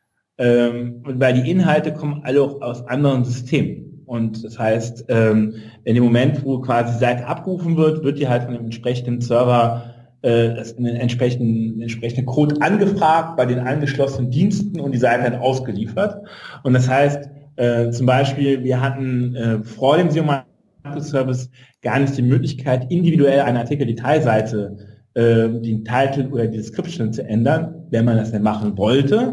Und weil die Inhalte kommen alle auch aus anderen Systemen. Und das heißt, in dem Moment, wo quasi die Seite abgerufen wird die halt von dem entsprechenden Server den entsprechenden Code angefragt bei den angeschlossenen Diensten und die Seite dann ausgeliefert. Und das heißt, zum Beispiel, wir hatten vor dem SEO-Microservice gar nicht die Möglichkeit, individuell eine Artikel-Detailseite den Titel oder die Description zu ändern, wenn man das denn machen wollte.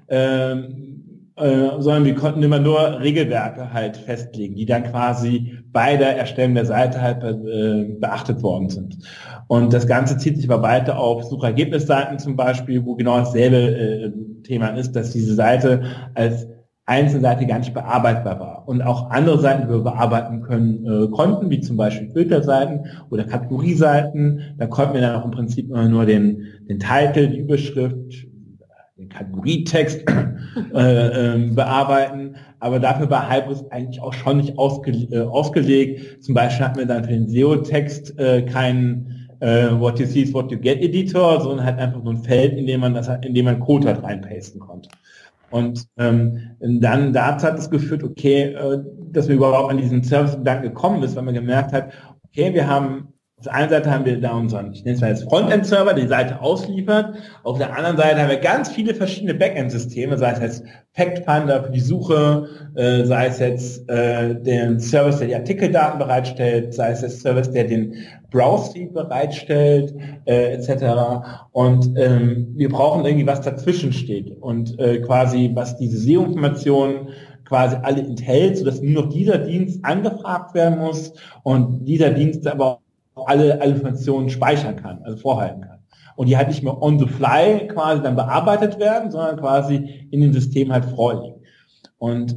Sondern wir konnten immer nur Regelwerke halt festlegen, die dann quasi bei der Erstellung der Seite halt beachtet worden sind. Und das Ganze zieht sich aber weiter auf Suchergebnisseiten zum Beispiel, wo genau dasselbe Thema ist, dass diese Seite als einzelne Seite gar nicht bearbeitbar war. Und auch andere Seiten, die wir bearbeiten konnten, wie zum Beispiel Filterseiten oder Kategorieseiten, da konnten wir dann auch im Prinzip immer nur den Titel, die Überschrift, den Kategorietext bearbeiten, aber dafür war Hybris eigentlich auch schon nicht ausgelegt. Zum Beispiel hatten wir dann für den SEO-Text keinen What you see is what you get Editor, sondern halt einfach nur ein Feld, in dem man Code halt reinpasten konnte. Und dann dazu hat es geführt, okay, dass wir überhaupt an diesen Service-Gedanken gekommen ist, weil man gemerkt hat, okay, wir haben auf der einen Seite haben wir da unseren, ich nenne es mal jetzt Frontend-Server, der die Seite ausliefert. Auf der anderen Seite haben wir ganz viele verschiedene Backend-Systeme, sei es jetzt Fact-Finder für die Suche, sei es jetzt den Service, der die Artikeldaten bereitstellt, sei es der Service, der den Browse-Feed bereitstellt, etc. Und wir brauchen irgendwie, was dazwischen steht und quasi, was diese SEO-Informationen quasi alle enthält, sodass nur noch dieser Dienst angefragt werden muss und dieser Dienst aber alle Informationen speichern kann, also vorhalten kann. Und die halt nicht mehr on the fly quasi dann bearbeitet werden, sondern quasi in dem System halt vorliegen. Und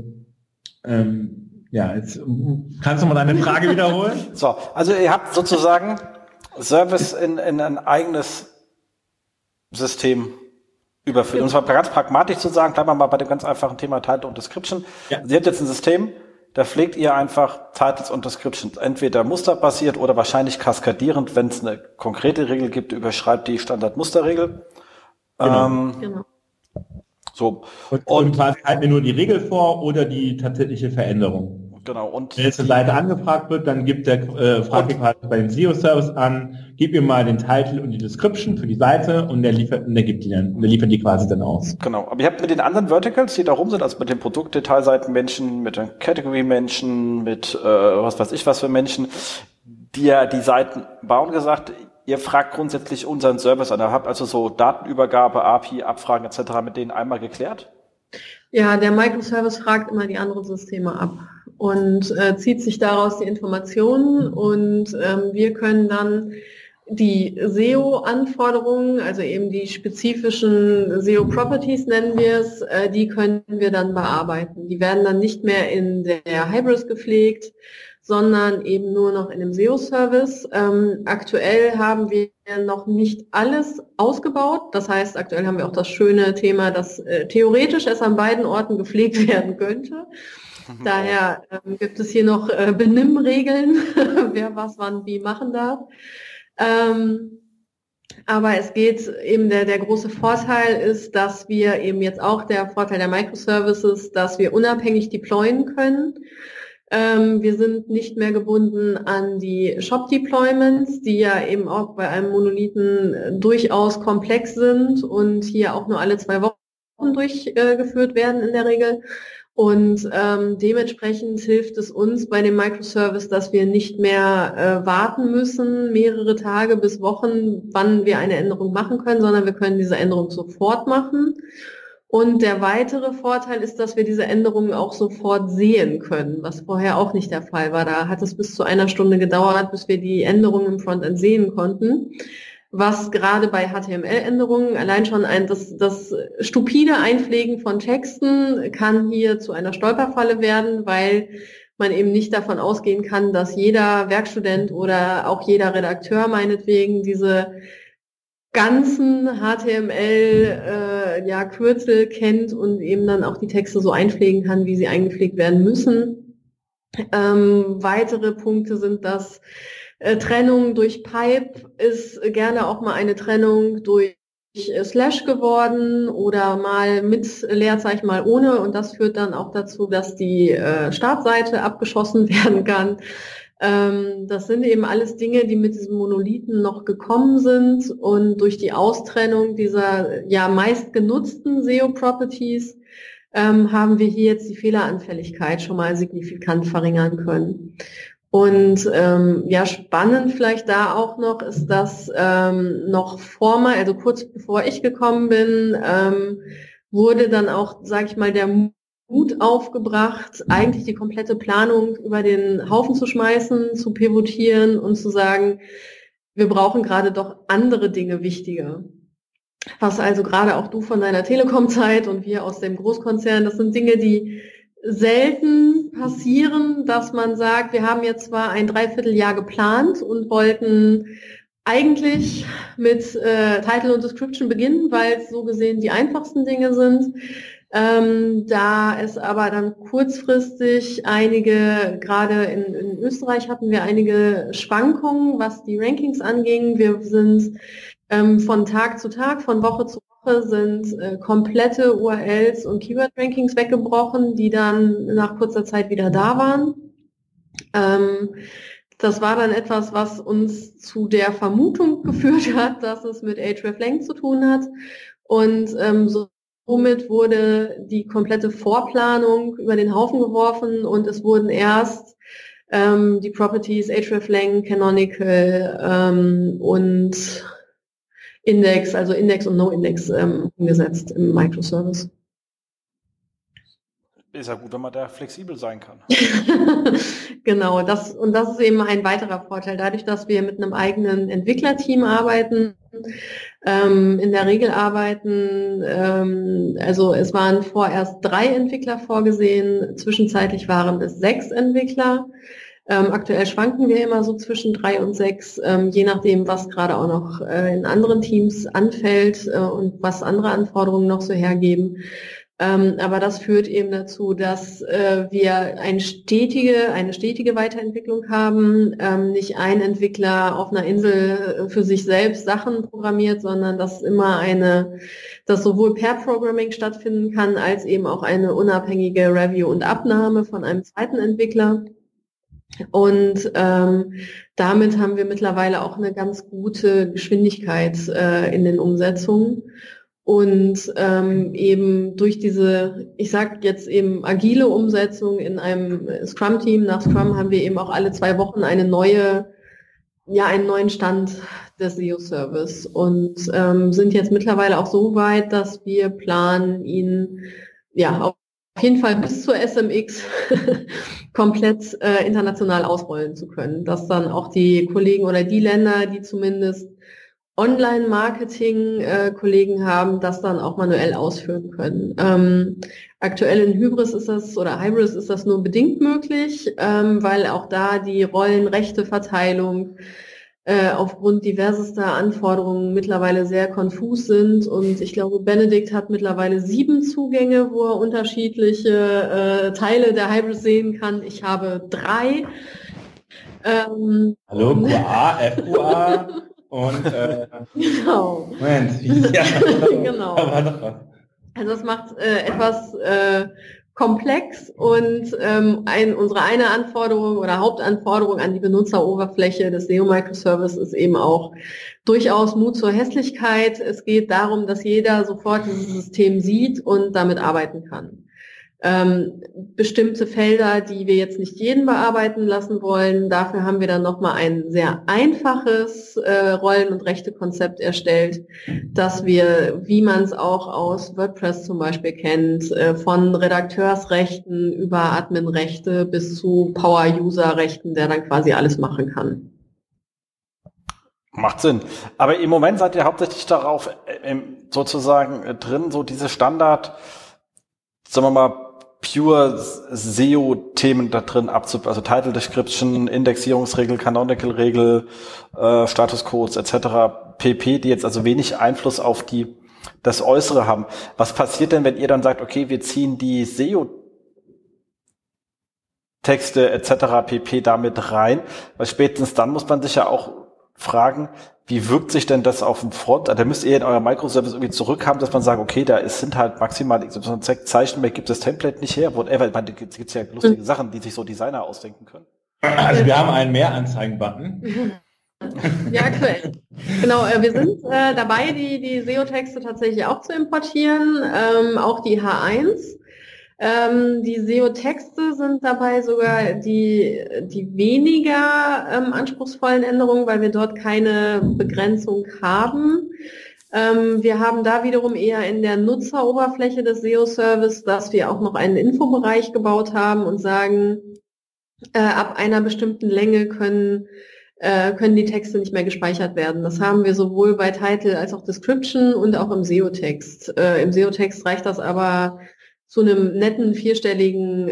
jetzt kannst du mal deine Frage wiederholen? So, also ihr habt sozusagen Service in ein eigenes System überführt. Und zwar ganz pragmatisch zu sagen, bleiben wir mal bei dem ganz einfachen Thema Title und Description. Ja. Sie habt jetzt ein System, da pflegt ihr einfach Titles und Descriptions, entweder musterbasiert oder wahrscheinlich kaskadierend, wenn es eine konkrete Regel gibt, überschreibt die Standardmusterregel. Genau. So. Und quasi halten wir nur die Regel vor oder die tatsächliche Veränderung. Genau. Und wenn jetzt eine Seite angefragt wird, dann fragt ihr quasi bei dem SEO-Service an, gib mir mal den Titel und die Description für die Seite und der liefert die quasi dann aus. Genau. Aber ihr habt mit den anderen Verticals, die da rum sind, also mit den Produktdetailseitenmenschen, mit den Category-Menschen, mit was weiß ich was für Menschen, die ja die Seiten bauen, gesagt, ihr fragt grundsätzlich unseren Service an. Ihr habt also so Datenübergabe, API, Abfragen etc. mit denen einmal geklärt? Ja, der Microservice fragt immer die anderen Systeme ab und zieht sich daraus die Informationen und wir können dann die SEO-Anforderungen, also eben die spezifischen SEO-Properties nennen wir es, die können wir dann bearbeiten. Die werden dann nicht mehr in der Hybris gepflegt, sondern eben nur noch in dem SEO-Service. Aktuell haben wir noch nicht alles ausgebaut. Das heißt, aktuell haben wir auch das schöne Thema, dass theoretisch es an beiden Orten gepflegt werden könnte. Daher gibt es hier noch Benimmregeln, wer was wann wie machen darf. Aber es geht eben, der große Vorteil ist, dass wir eben jetzt auch der Vorteil der Microservices, dass wir unabhängig deployen können. Wir sind nicht mehr gebunden an die Shop-Deployments, die ja eben auch bei einem Monolithen durchaus komplex sind und hier auch nur alle 2 Wochen durchgeführt werden in der Regel. Und dementsprechend hilft es uns bei dem Microservice, dass wir nicht mehr warten müssen, mehrere Tage bis Wochen, wann wir eine Änderung machen können, sondern wir können diese Änderung sofort machen. Und der weitere Vorteil ist, dass wir diese Änderungen auch sofort sehen können, was vorher auch nicht der Fall war. Da hat es bis zu 1 Stunde gedauert, bis wir die Änderungen im Frontend sehen konnten. Was gerade bei HTML-Änderungen allein schon das stupide Einpflegen von Texten kann hier zu einer Stolperfalle werden, weil man eben nicht davon ausgehen kann, dass jeder Werkstudent oder auch jeder Redakteur meinetwegen diese ganzen HTML-Kürzel kennt und eben dann auch die Texte so einpflegen kann, wie sie eingepflegt werden müssen. Weitere Punkte sind das Trennung durch Pipe ist gerne auch mal eine Trennung durch Slash geworden oder mal mit Leerzeichen, mal ohne. Und das führt dann auch dazu, dass die Startseite abgeschossen werden kann. Das sind eben alles Dinge, die mit diesem Monolithen noch gekommen sind. Und durch die Austrennung dieser ja meist genutzten SEO-Properties haben wir hier jetzt die Fehleranfälligkeit schon mal signifikant verringern können. Und spannend vielleicht da auch noch ist, dass also kurz bevor ich gekommen bin, wurde dann auch, sage ich mal, der Mut aufgebracht, eigentlich die komplette Planung über den Haufen zu schmeißen, zu pivotieren und zu sagen, wir brauchen gerade doch andere Dinge wichtiger. Was also gerade auch du von deiner Telekom-Zeit und wir aus dem Großkonzern, das sind Dinge, die selten passieren, dass man sagt, wir haben jetzt zwar ein Dreivierteljahr geplant und wollten eigentlich mit Title und Description beginnen, weil es so gesehen die einfachsten Dinge sind. Da es aber dann kurzfristig gerade in Österreich hatten wir einige Schwankungen, was die Rankings anging. Wir sind von Tag zu Tag, von Woche zu Woche sind komplette URLs und Keyword-Rankings weggebrochen, die dann nach kurzer Zeit wieder da waren. Das war dann etwas, was uns zu der Vermutung geführt hat, dass es mit hreflang zu tun hat. Und somit wurde die komplette Vorplanung über den Haufen geworfen und es wurden erst die Properties hreflang, Canonical und Index, also Index und No-Index umgesetzt im Microservice. Ist ja gut, wenn man da flexibel sein kann. Genau, das ist eben ein weiterer Vorteil. Dadurch, dass wir mit einem eigenen Entwicklerteam arbeiten, in der Regel arbeiten, also es waren vorerst 3 Entwickler vorgesehen, zwischenzeitlich waren es 6 Entwickler. Aktuell schwanken wir immer so zwischen 3 und 6, je nachdem, was gerade auch noch in anderen Teams anfällt und was andere Anforderungen noch so hergeben. Aber das führt eben dazu, dass wir eine stetige Weiterentwicklung haben, nicht ein Entwickler auf einer Insel für sich selbst Sachen programmiert, sondern dass dass sowohl Pair-Programming stattfinden kann, als eben auch eine unabhängige Review und Abnahme von einem zweiten Entwickler. Und damit haben wir mittlerweile auch eine ganz gute Geschwindigkeit in den Umsetzungen. Und eben durch diese, ich sag jetzt eben agile Umsetzung in einem Scrum-Team, nach Scrum haben wir eben auch alle 2 Wochen einen neuen Stand des SEO-Service und sind jetzt mittlerweile auch so weit, dass wir planen, ihn auf jeden Fall bis zur SMX komplett international ausrollen zu können, dass dann auch die Kollegen oder die Länder, die zumindest Online-Marketing-Kollegen haben, das dann auch manuell ausführen können. Aktuell in Hybris ist das oder Hybris ist das nur bedingt möglich, weil auch da die Rollenrechteverteilung aufgrund diversester Anforderungen mittlerweile sehr konfus sind und ich glaube, Benedikt hat mittlerweile 7 Zugänge, wo er unterschiedliche Teile der Hybris sehen kann. Ich habe 3. Hallo, QA, FQA und genau. Moment, ja, genau. Aber noch was. Also es macht etwas komplex und unsere eine Anforderung oder Hauptanforderung an die Benutzeroberfläche des SEO Microservice ist eben auch durchaus Mut zur Hässlichkeit. Es geht darum, dass jeder sofort dieses System sieht und damit arbeiten kann. Bestimmte Felder, die wir jetzt nicht jeden bearbeiten lassen wollen. Dafür haben wir dann nochmal ein sehr einfaches Rollen- und Rechtekonzept erstellt, dass wir, wie man es auch aus WordPress zum Beispiel kennt, von Redakteursrechten über Adminrechte bis zu Power-User-Rechten, der dann quasi alles machen kann. Macht Sinn. Aber im Moment seid ihr hauptsächlich darauf sozusagen drin, so diese Standard, sagen wir mal, pure SEO-Themen da drin also Title Description, Indexierungsregel, Canonical-Regel, Statuscodes etc. pp., die jetzt also wenig Einfluss auf das Äußere haben. Was passiert denn, wenn ihr dann sagt, okay, wir ziehen die SEO-Texte etc. pp. damit rein? Weil spätestens dann muss man sich ja auch fragen, wie wirkt sich denn das auf dem Front? Da müsst ihr in euer Microservice irgendwie zurückhaben, dass man sagt, okay, sind halt maximal Zeichen, mehr gibt das Template nicht her, whatever. Da gibt's ja lustige Sachen, die sich so Designer ausdenken können. Also wir haben einen Mehranzeigen-Button. Ja, aktuell. Genau, wir sind dabei, die SEO-Texte tatsächlich auch zu importieren, auch die H1. Die SEO-Texte sind dabei sogar die weniger anspruchsvollen Änderungen, weil wir dort keine Begrenzung haben. Wir haben da wiederum eher in der Nutzeroberfläche des SEO-Service, dass wir auch noch einen Infobereich gebaut haben und sagen, ab einer bestimmten Länge können die Texte nicht mehr gespeichert werden. Das haben wir sowohl bei Title als auch Description und auch im SEO-Text. Im SEO-Text reicht das aber zu einem netten vierstelligen,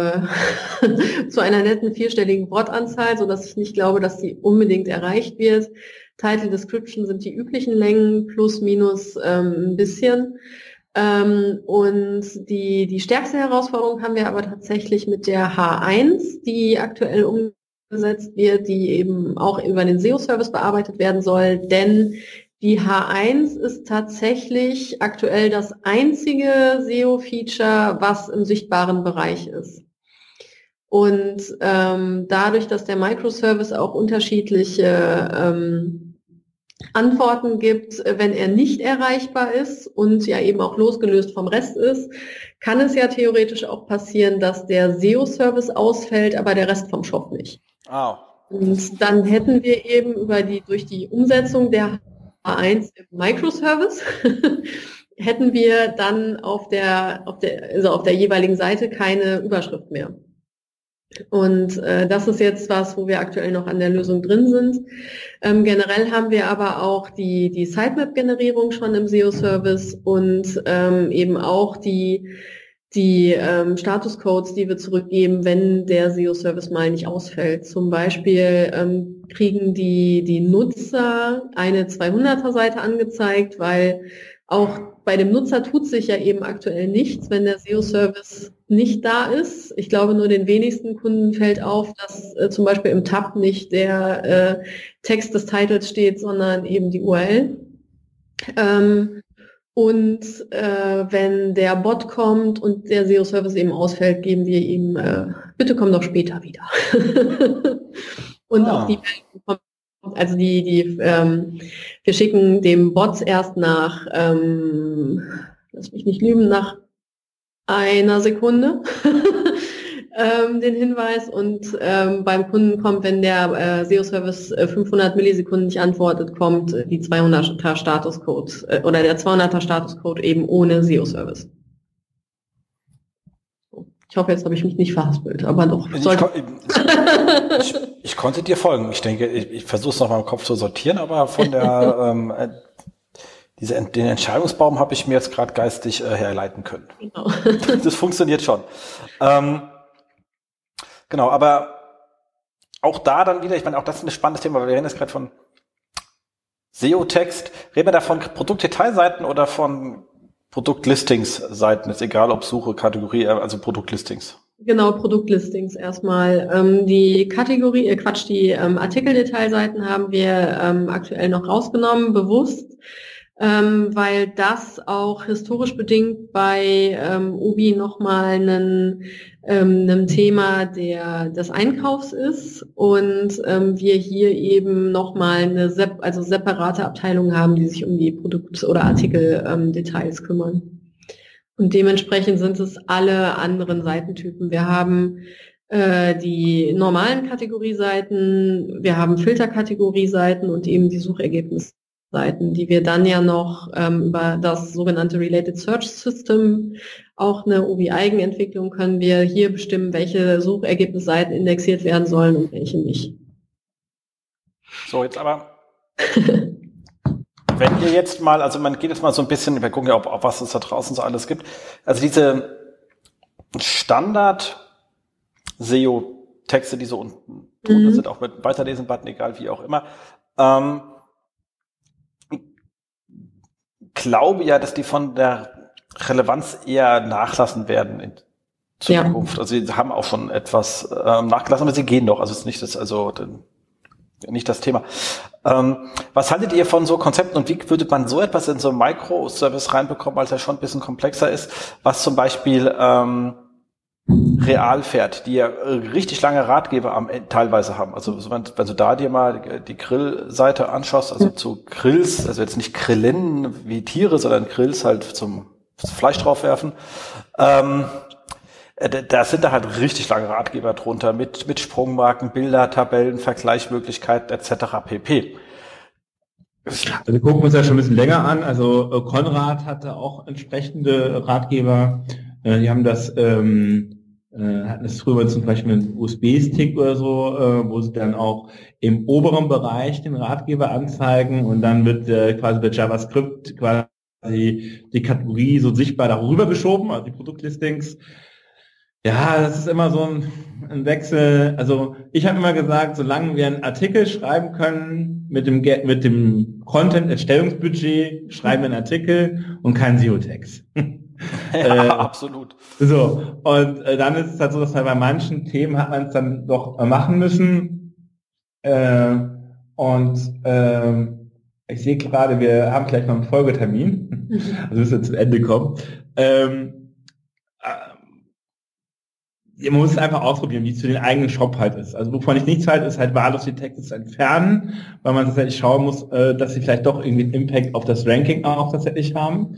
zu einer netten vierstelligen Wortanzahl, so dass ich nicht glaube, dass die unbedingt erreicht wird. Title Description sind die üblichen Längen, plus, minus ein bisschen. Und die stärkste Herausforderung haben wir aber tatsächlich mit der H1, die aktuell umgesetzt wird, die eben auch über den SEO-Service bearbeitet werden soll, denn die H1 ist tatsächlich aktuell das einzige SEO-Feature, was im sichtbaren Bereich ist. Und dadurch, dass der Microservice auch unterschiedliche Antworten gibt, wenn er nicht erreichbar ist und ja eben auch losgelöst vom Rest ist, kann es ja theoretisch auch passieren, dass der SEO-Service ausfällt, aber der Rest vom Shop nicht. Oh. Und dann hätten wir eben durch die Umsetzung der H1 im Microservice hätten wir dann auf der jeweiligen Seite keine Überschrift mehr. Und das ist jetzt was, wo wir aktuell noch an der Lösung drin sind. Generell haben wir aber auch die Sitemap-Generierung schon im SEO-Service und eben auch die Statuscodes, die wir zurückgeben, wenn der SEO-Service mal nicht ausfällt. Zum Beispiel kriegen die Nutzer eine 200er-Seite angezeigt, weil auch bei dem Nutzer tut sich ja eben aktuell nichts, wenn der SEO-Service nicht da ist. Ich glaube, nur den wenigsten Kunden fällt auf, dass zum Beispiel im Tab nicht der Text des Titles steht, sondern eben die URL. Wenn der Bot kommt und der SEO-Service eben ausfällt, geben wir ihm, bitte komm doch später wieder. Und auch die Meldung kommt, also wir schicken dem Bot erst nach, lass mich nicht lügen, nach einer Sekunde den Hinweis und beim Kunden kommt, wenn der SEO-Service 500 Millisekunden nicht antwortet, kommt die 200er Statuscode oder der 200er Statuscode eben ohne SEO-Service. Ich hoffe, jetzt habe ich mich nicht verhaspelt, aber doch. Ich konnte dir folgen. Ich denke, ich versuche es noch mal im Kopf zu sortieren, aber von der den Entscheidungsbaum habe ich mir jetzt gerade geistig herleiten können. Genau. Das funktioniert schon. Genau, aber auch da dann wieder, ich meine, auch das ist ein spannendes Thema, weil wir reden jetzt gerade von SEO-Text. Reden wir da von Produktdetailseiten oder von Produktlistingsseiten? Ist egal, ob Suche, Kategorie, also Produktlistings. Genau, Produktlistings erstmal. Die Kategorie, die Artikeldetailseiten haben wir aktuell noch rausgenommen, bewusst, weil das auch historisch bedingt bei Ubi nochmal ein Thema des Einkaufs ist und wir hier eben nochmal eine separate Abteilung haben, die sich um die Produkt- oder Artikeldetails kümmern. Und dementsprechend sind es alle anderen Seitentypen. Wir haben die normalen Kategorieseiten, wir haben Filterkategorieseiten und eben die Suchergebnisseiten, die wir dann ja noch über das sogenannte Related Search System, auch eine UBI-Eigenentwicklung, können wir hier bestimmen, welche Suchergebnisseiten indexiert werden sollen und welche nicht. So, jetzt aber, wenn ihr jetzt mal, also man geht jetzt mal so ein bisschen, wir gucken ja, ob was es da draußen so alles gibt. Also diese Standard-SEO-Texte, die so unten drunter sind, auch mit Weiterlesen-Button, egal wie auch immer, glaube ja, dass die von der Relevanz eher nachlassen werden in Zukunft. Ja. Also sie haben auch schon etwas nachgelassen, aber sie gehen doch. Also es ist nicht das Thema. Was haltet ihr von so Konzepten und wie würde man so etwas in so einen Microservice reinbekommen, weil es ja schon ein bisschen komplexer ist, was zum Beispiel real fährt, die ja richtig lange Ratgeber teilweise haben. Also wenn du da dir mal die Grillseite anschaust, also zu Grills, also jetzt nicht Grillen wie Tiere, sondern Grills halt zum Fleisch draufwerfen, da sind da halt richtig lange Ratgeber drunter mit Sprungmarken, Bilder, Tabellen, Vergleichsmöglichkeiten etc. pp. Also gucken wir uns ja schon ein bisschen länger an. Also Konrad hatte auch entsprechende Ratgeber. Die haben hatten das früher zum Beispiel mit einem USB-Stick oder so, wo sie dann auch im oberen Bereich den Ratgeber anzeigen und dann wird quasi bei JavaScript quasi die Kategorie so sichtbar darüber geschoben, also die Produktlistings. Ja, das ist immer so ein Wechsel. Also ich habe immer gesagt, solange wir einen Artikel schreiben können mit dem Content-Erstellungsbudget, schreiben wir einen Artikel und keinen SEO-Text. Ja, absolut. So, und dann ist es halt so, dass man bei manchen Themen hat man es dann doch machen müssen. Ich sehe gerade, wir haben gleich noch einen Folgetermin. Also müssen wir zum Ende kommen. Man muss es einfach ausprobieren, wie es für den eigenen Shop halt ist. Also wovon ich nichts halte, ist halt wahllos die Texte zu entfernen, weil man tatsächlich schauen muss, dass sie vielleicht doch irgendwie einen Impact auf das Ranking auch tatsächlich haben.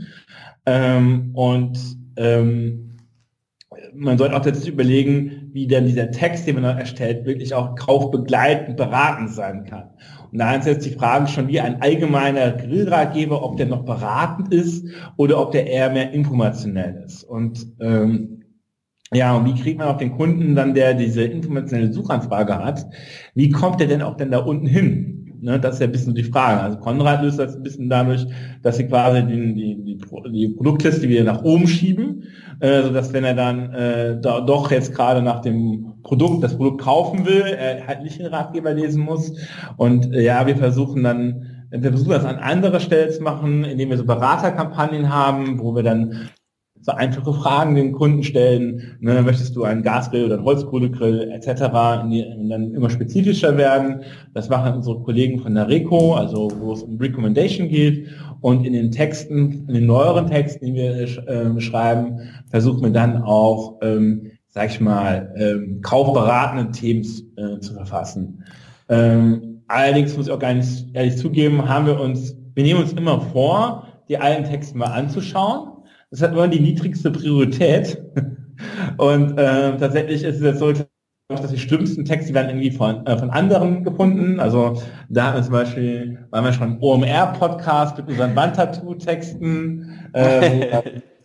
Man sollte auch tatsächlich überlegen, wie dann dieser Text, den man dann erstellt, wirklich auch kaufbegleitend, beratend sein kann. Und da ist jetzt die Frage schon wie ein allgemeiner Grillratgeber, ob der noch beratend ist oder ob der eher mehr informationell ist. Und und wie kriegt man auch den Kunden dann, der diese informationelle Suchanfrage hat, wie kommt der denn auch denn da unten hin? Ne, das ist ja ein bisschen die Frage. Also Konrad löst das ein bisschen dadurch, dass sie quasi die Produktliste wieder nach oben schieben, sodass wenn er dann doch jetzt gerade nach dem das Produkt kaufen will, er halt nicht den Ratgeber lesen muss. Und wir versuchen das an anderer Stelle zu machen, indem wir so Beraterkampagnen haben, wo wir dann so einfache Fragen den Kunden stellen, ne, möchtest du einen Gasgrill oder einen Holzkohlegrill etc., und dann immer spezifischer werden. Das machen unsere Kollegen von der Reco, also wo es um Recommendation geht. Und in den neueren Texten, die wir schreiben, versuchen wir dann auch, kaufberatende Themen zu verfassen. Allerdings muss ich auch gar nicht ehrlich zugeben, wir nehmen uns immer vor, die alten Texte mal anzuschauen. Das hat immer die niedrigste Priorität. Und tatsächlich ist es jetzt so, dass die schlimmsten Texte werden irgendwie von anderen gefunden. Also da haben wir zum Beispiel, waren wir schon im OMR-Podcast mit unseren Wandtattoo-Texten,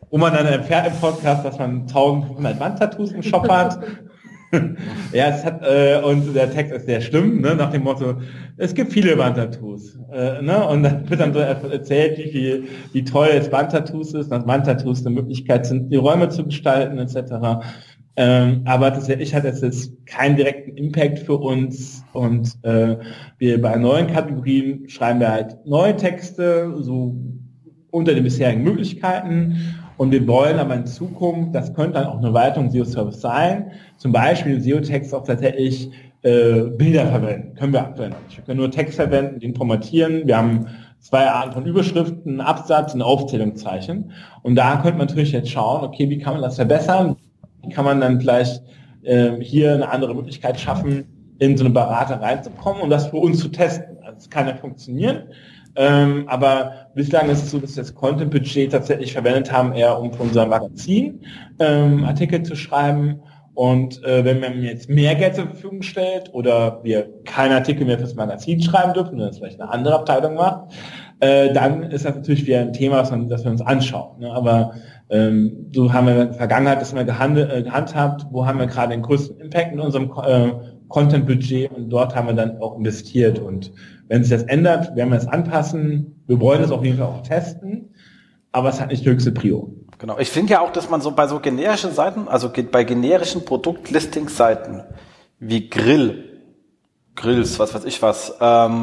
wo man dann erfährt im Podcast, dass man 1500 Wandtattoos im Shop hat. Ja, es hat, und der Text ist sehr schlimm, ne, nach dem Motto, es gibt viele Wandtattoos, ne, und dann wird dann so erzählt, wie toll jetzt Wandtattoos ist, dass Wandtattoos eine Möglichkeit sind, die Räume zu gestalten, etc. Aber tatsächlich hat es jetzt keinen direkten Impact für uns und wir bei neuen Kategorien schreiben wir halt neue Texte, so unter den bisherigen Möglichkeiten. Und wir wollen aber in Zukunft, das könnte dann auch eine Erweiterung SEO-Service sein, zum Beispiel SEO-Text auch tatsächlich Bilder verwenden. Können wir aktuell nicht. Wir können nur Text verwenden, den formatieren. Wir haben 2 Arten von Überschriften, einen Absatz und ein Aufzählungszeichen. Und da könnte man natürlich jetzt schauen, okay, wie kann man das verbessern? Wie kann man dann vielleicht hier eine andere Möglichkeit schaffen, in so eine Berater reinzukommen und das für uns zu testen. Also es kann ja funktionieren. Aber bislang ist es so, dass wir das Content-Budget tatsächlich verwendet haben, eher um für unser Magazin Artikel zu schreiben. Und wenn man mir jetzt mehr Geld zur Verfügung stellt oder wir keine Artikel mehr fürs Magazin schreiben dürfen, oder das vielleicht eine andere Abteilung macht, dann ist das natürlich wieder ein Thema, das wir uns anschauen. Ne? Aber so haben wir in der Vergangenheit das immer gehandhabt, wo haben wir gerade den größten Impact in unserem Content-Budget und dort haben wir dann auch investiert. Und wenn sich das ändert, werden wir es anpassen. Wir wollen es auf jeden Fall auch testen, aber es hat nicht die höchste Prio. Genau. Ich finde ja auch, dass man so bei so generischen Seiten, also bei generischen Produktlistingsseiten wie Grills, was weiß ich was,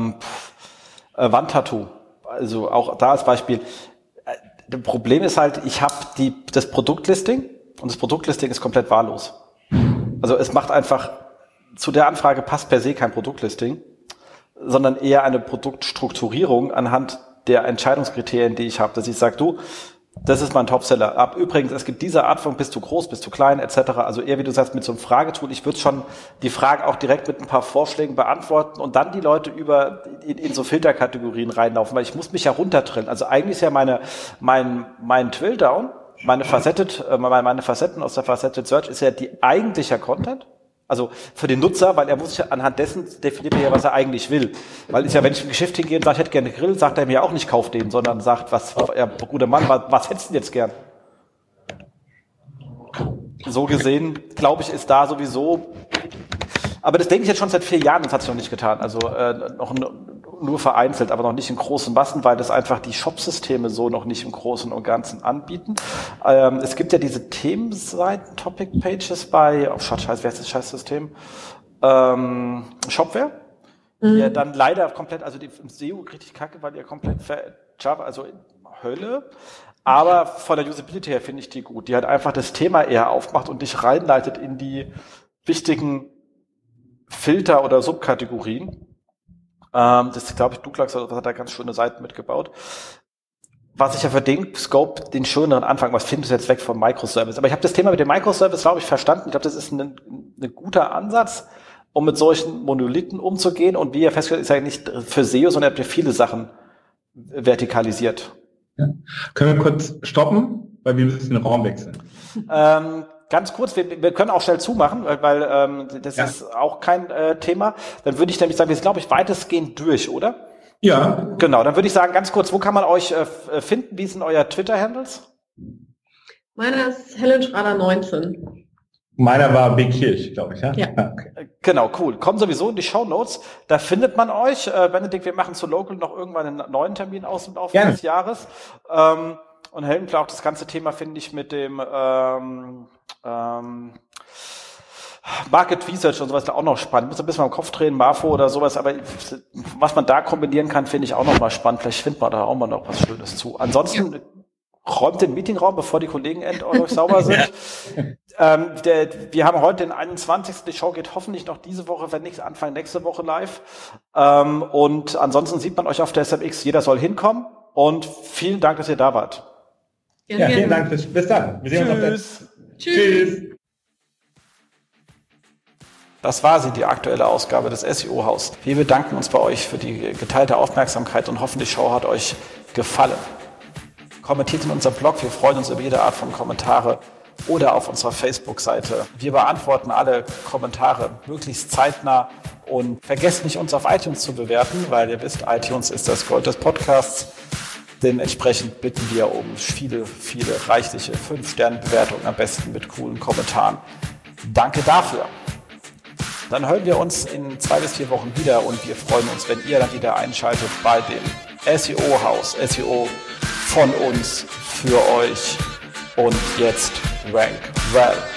Wandtattoo, also auch da als Beispiel. Das Problem ist halt, ich habe das Produktlisting und das Produktlisting ist komplett wahllos. Also es macht einfach, zu der Anfrage passt per se kein Produktlisting, sondern eher eine Produktstrukturierung anhand der Entscheidungskriterien, die ich habe, dass ich sage, du, das ist mein Topseller. Übrigens, es gibt diese Art von bist du groß, bist du klein, etc. Also eher, wie du sagst, mit so einem Fragetool. Ich würde schon die Fragen auch direkt mit ein paar Vorschlägen beantworten und dann die Leute in so Filterkategorien reinlaufen, weil ich muss mich ja runterdrillen. Also eigentlich ist ja mein Drill-Down, meine Facetten aus der Faceted Search ist ja die eigentlicher Content. Also für den Nutzer, weil er muss ja anhand dessen definiert er ja, was er eigentlich will. Weil ist ja, wenn ich im Geschäft hingehe und sage, ich hätte gerne einen Grill, sagt er mir auch nicht, kauf den, sondern sagt, guter Mann, was hättest du denn jetzt gern? So gesehen, glaube ich, ist da sowieso, aber das denke ich jetzt schon seit 4 Jahren, das hat sich noch nicht getan. Also noch nur vereinzelt, aber noch nicht in großen Massen, weil das einfach die Shop-Systeme so noch nicht im Großen und Ganzen anbieten. Es gibt ja diese Themenseiten, Topic-Pages bei, wer ist das Scheißsystem? Shopware. Ja, dann leider komplett, also die SEO richtig kacke, weil ihr komplett Java, also Hölle. Aber von der Usability her finde ich die gut. Die halt einfach das Thema eher aufmacht und dich reinleitet in die wichtigen Filter oder Subkategorien. Das ist, glaube ich, Douglas hat da ganz schöne Seiten mitgebaut. Was ich ja für den Scope den schöneren Anfang, was findest du jetzt weg vom Microservice? Aber ich habe das Thema mit dem Microservice, glaube ich, verstanden. Ich glaube, das ist ein guter Ansatz, um mit solchen Monolithen umzugehen. Und wie ihr festgestellt, ist ja nicht für SEO, sondern ihr habt ja viele Sachen vertikalisiert. Ja. Können wir kurz stoppen, weil wir müssen den Raum wechseln. Ganz kurz, wir können auch schnell zumachen, weil das ist auch kein Thema. Dann würde ich nämlich sagen, wir sind, glaube ich, weitestgehend durch, oder? Ja. Genau, dann würde ich sagen, ganz kurz, wo kann man euch finden? Wie sind euer Twitter-Handles? Meiner ist Helen Schrader 19. Meiner war Big Kirch, glaube ich. Ja? Ja. Okay. Genau, cool. Kommen sowieso in die Shownotes. Da findet man euch. Benedikt, wir machen zu Local noch irgendwann einen neuen Termin aus im Laufe des Jahres. Und Helen, klar, auch das ganze Thema finde ich mit dem Market Research und sowas da auch noch spannend. Ich muss ein bisschen mal im Kopf drehen, Marfo oder sowas, aber was man da kombinieren kann, finde ich auch noch mal spannend. Vielleicht findet man da auch mal noch was Schönes zu. Ansonsten räumt den Meetingraum, bevor die Kollegen euch sauber sind. Wir haben heute den 21. Die Show geht hoffentlich noch diese Woche, wenn nicht Anfang nächste Woche live. Und ansonsten sieht man euch auf der SMX. Jeder soll hinkommen. Und vielen Dank, dass ihr da wart. Ja, vielen Dank. Bis dann. Wir sehen uns auf der Tschüss. Das war sie, die aktuelle Ausgabe des SEO-Haus. Wir bedanken uns bei euch für die geteilte Aufmerksamkeit und hoffen, die Show hat euch gefallen. Kommentiert in unserem Blog, wir freuen uns über jede Art von Kommentare oder auf unserer Facebook-Seite. Wir beantworten alle Kommentare möglichst zeitnah und vergesst nicht, uns auf iTunes zu bewerten, weil ihr wisst, iTunes ist das Gold des Podcasts. Dementsprechend bitten wir um viele reichliche 5-Sterne-Bewertungen, am besten mit coolen Kommentaren. Danke dafür. Dann hören wir uns in 2 bis 4 Wochen wieder und wir freuen uns, wenn ihr dann wieder einschaltet bei dem SEO-Haus. SEO von uns für euch. Und jetzt Rank Well.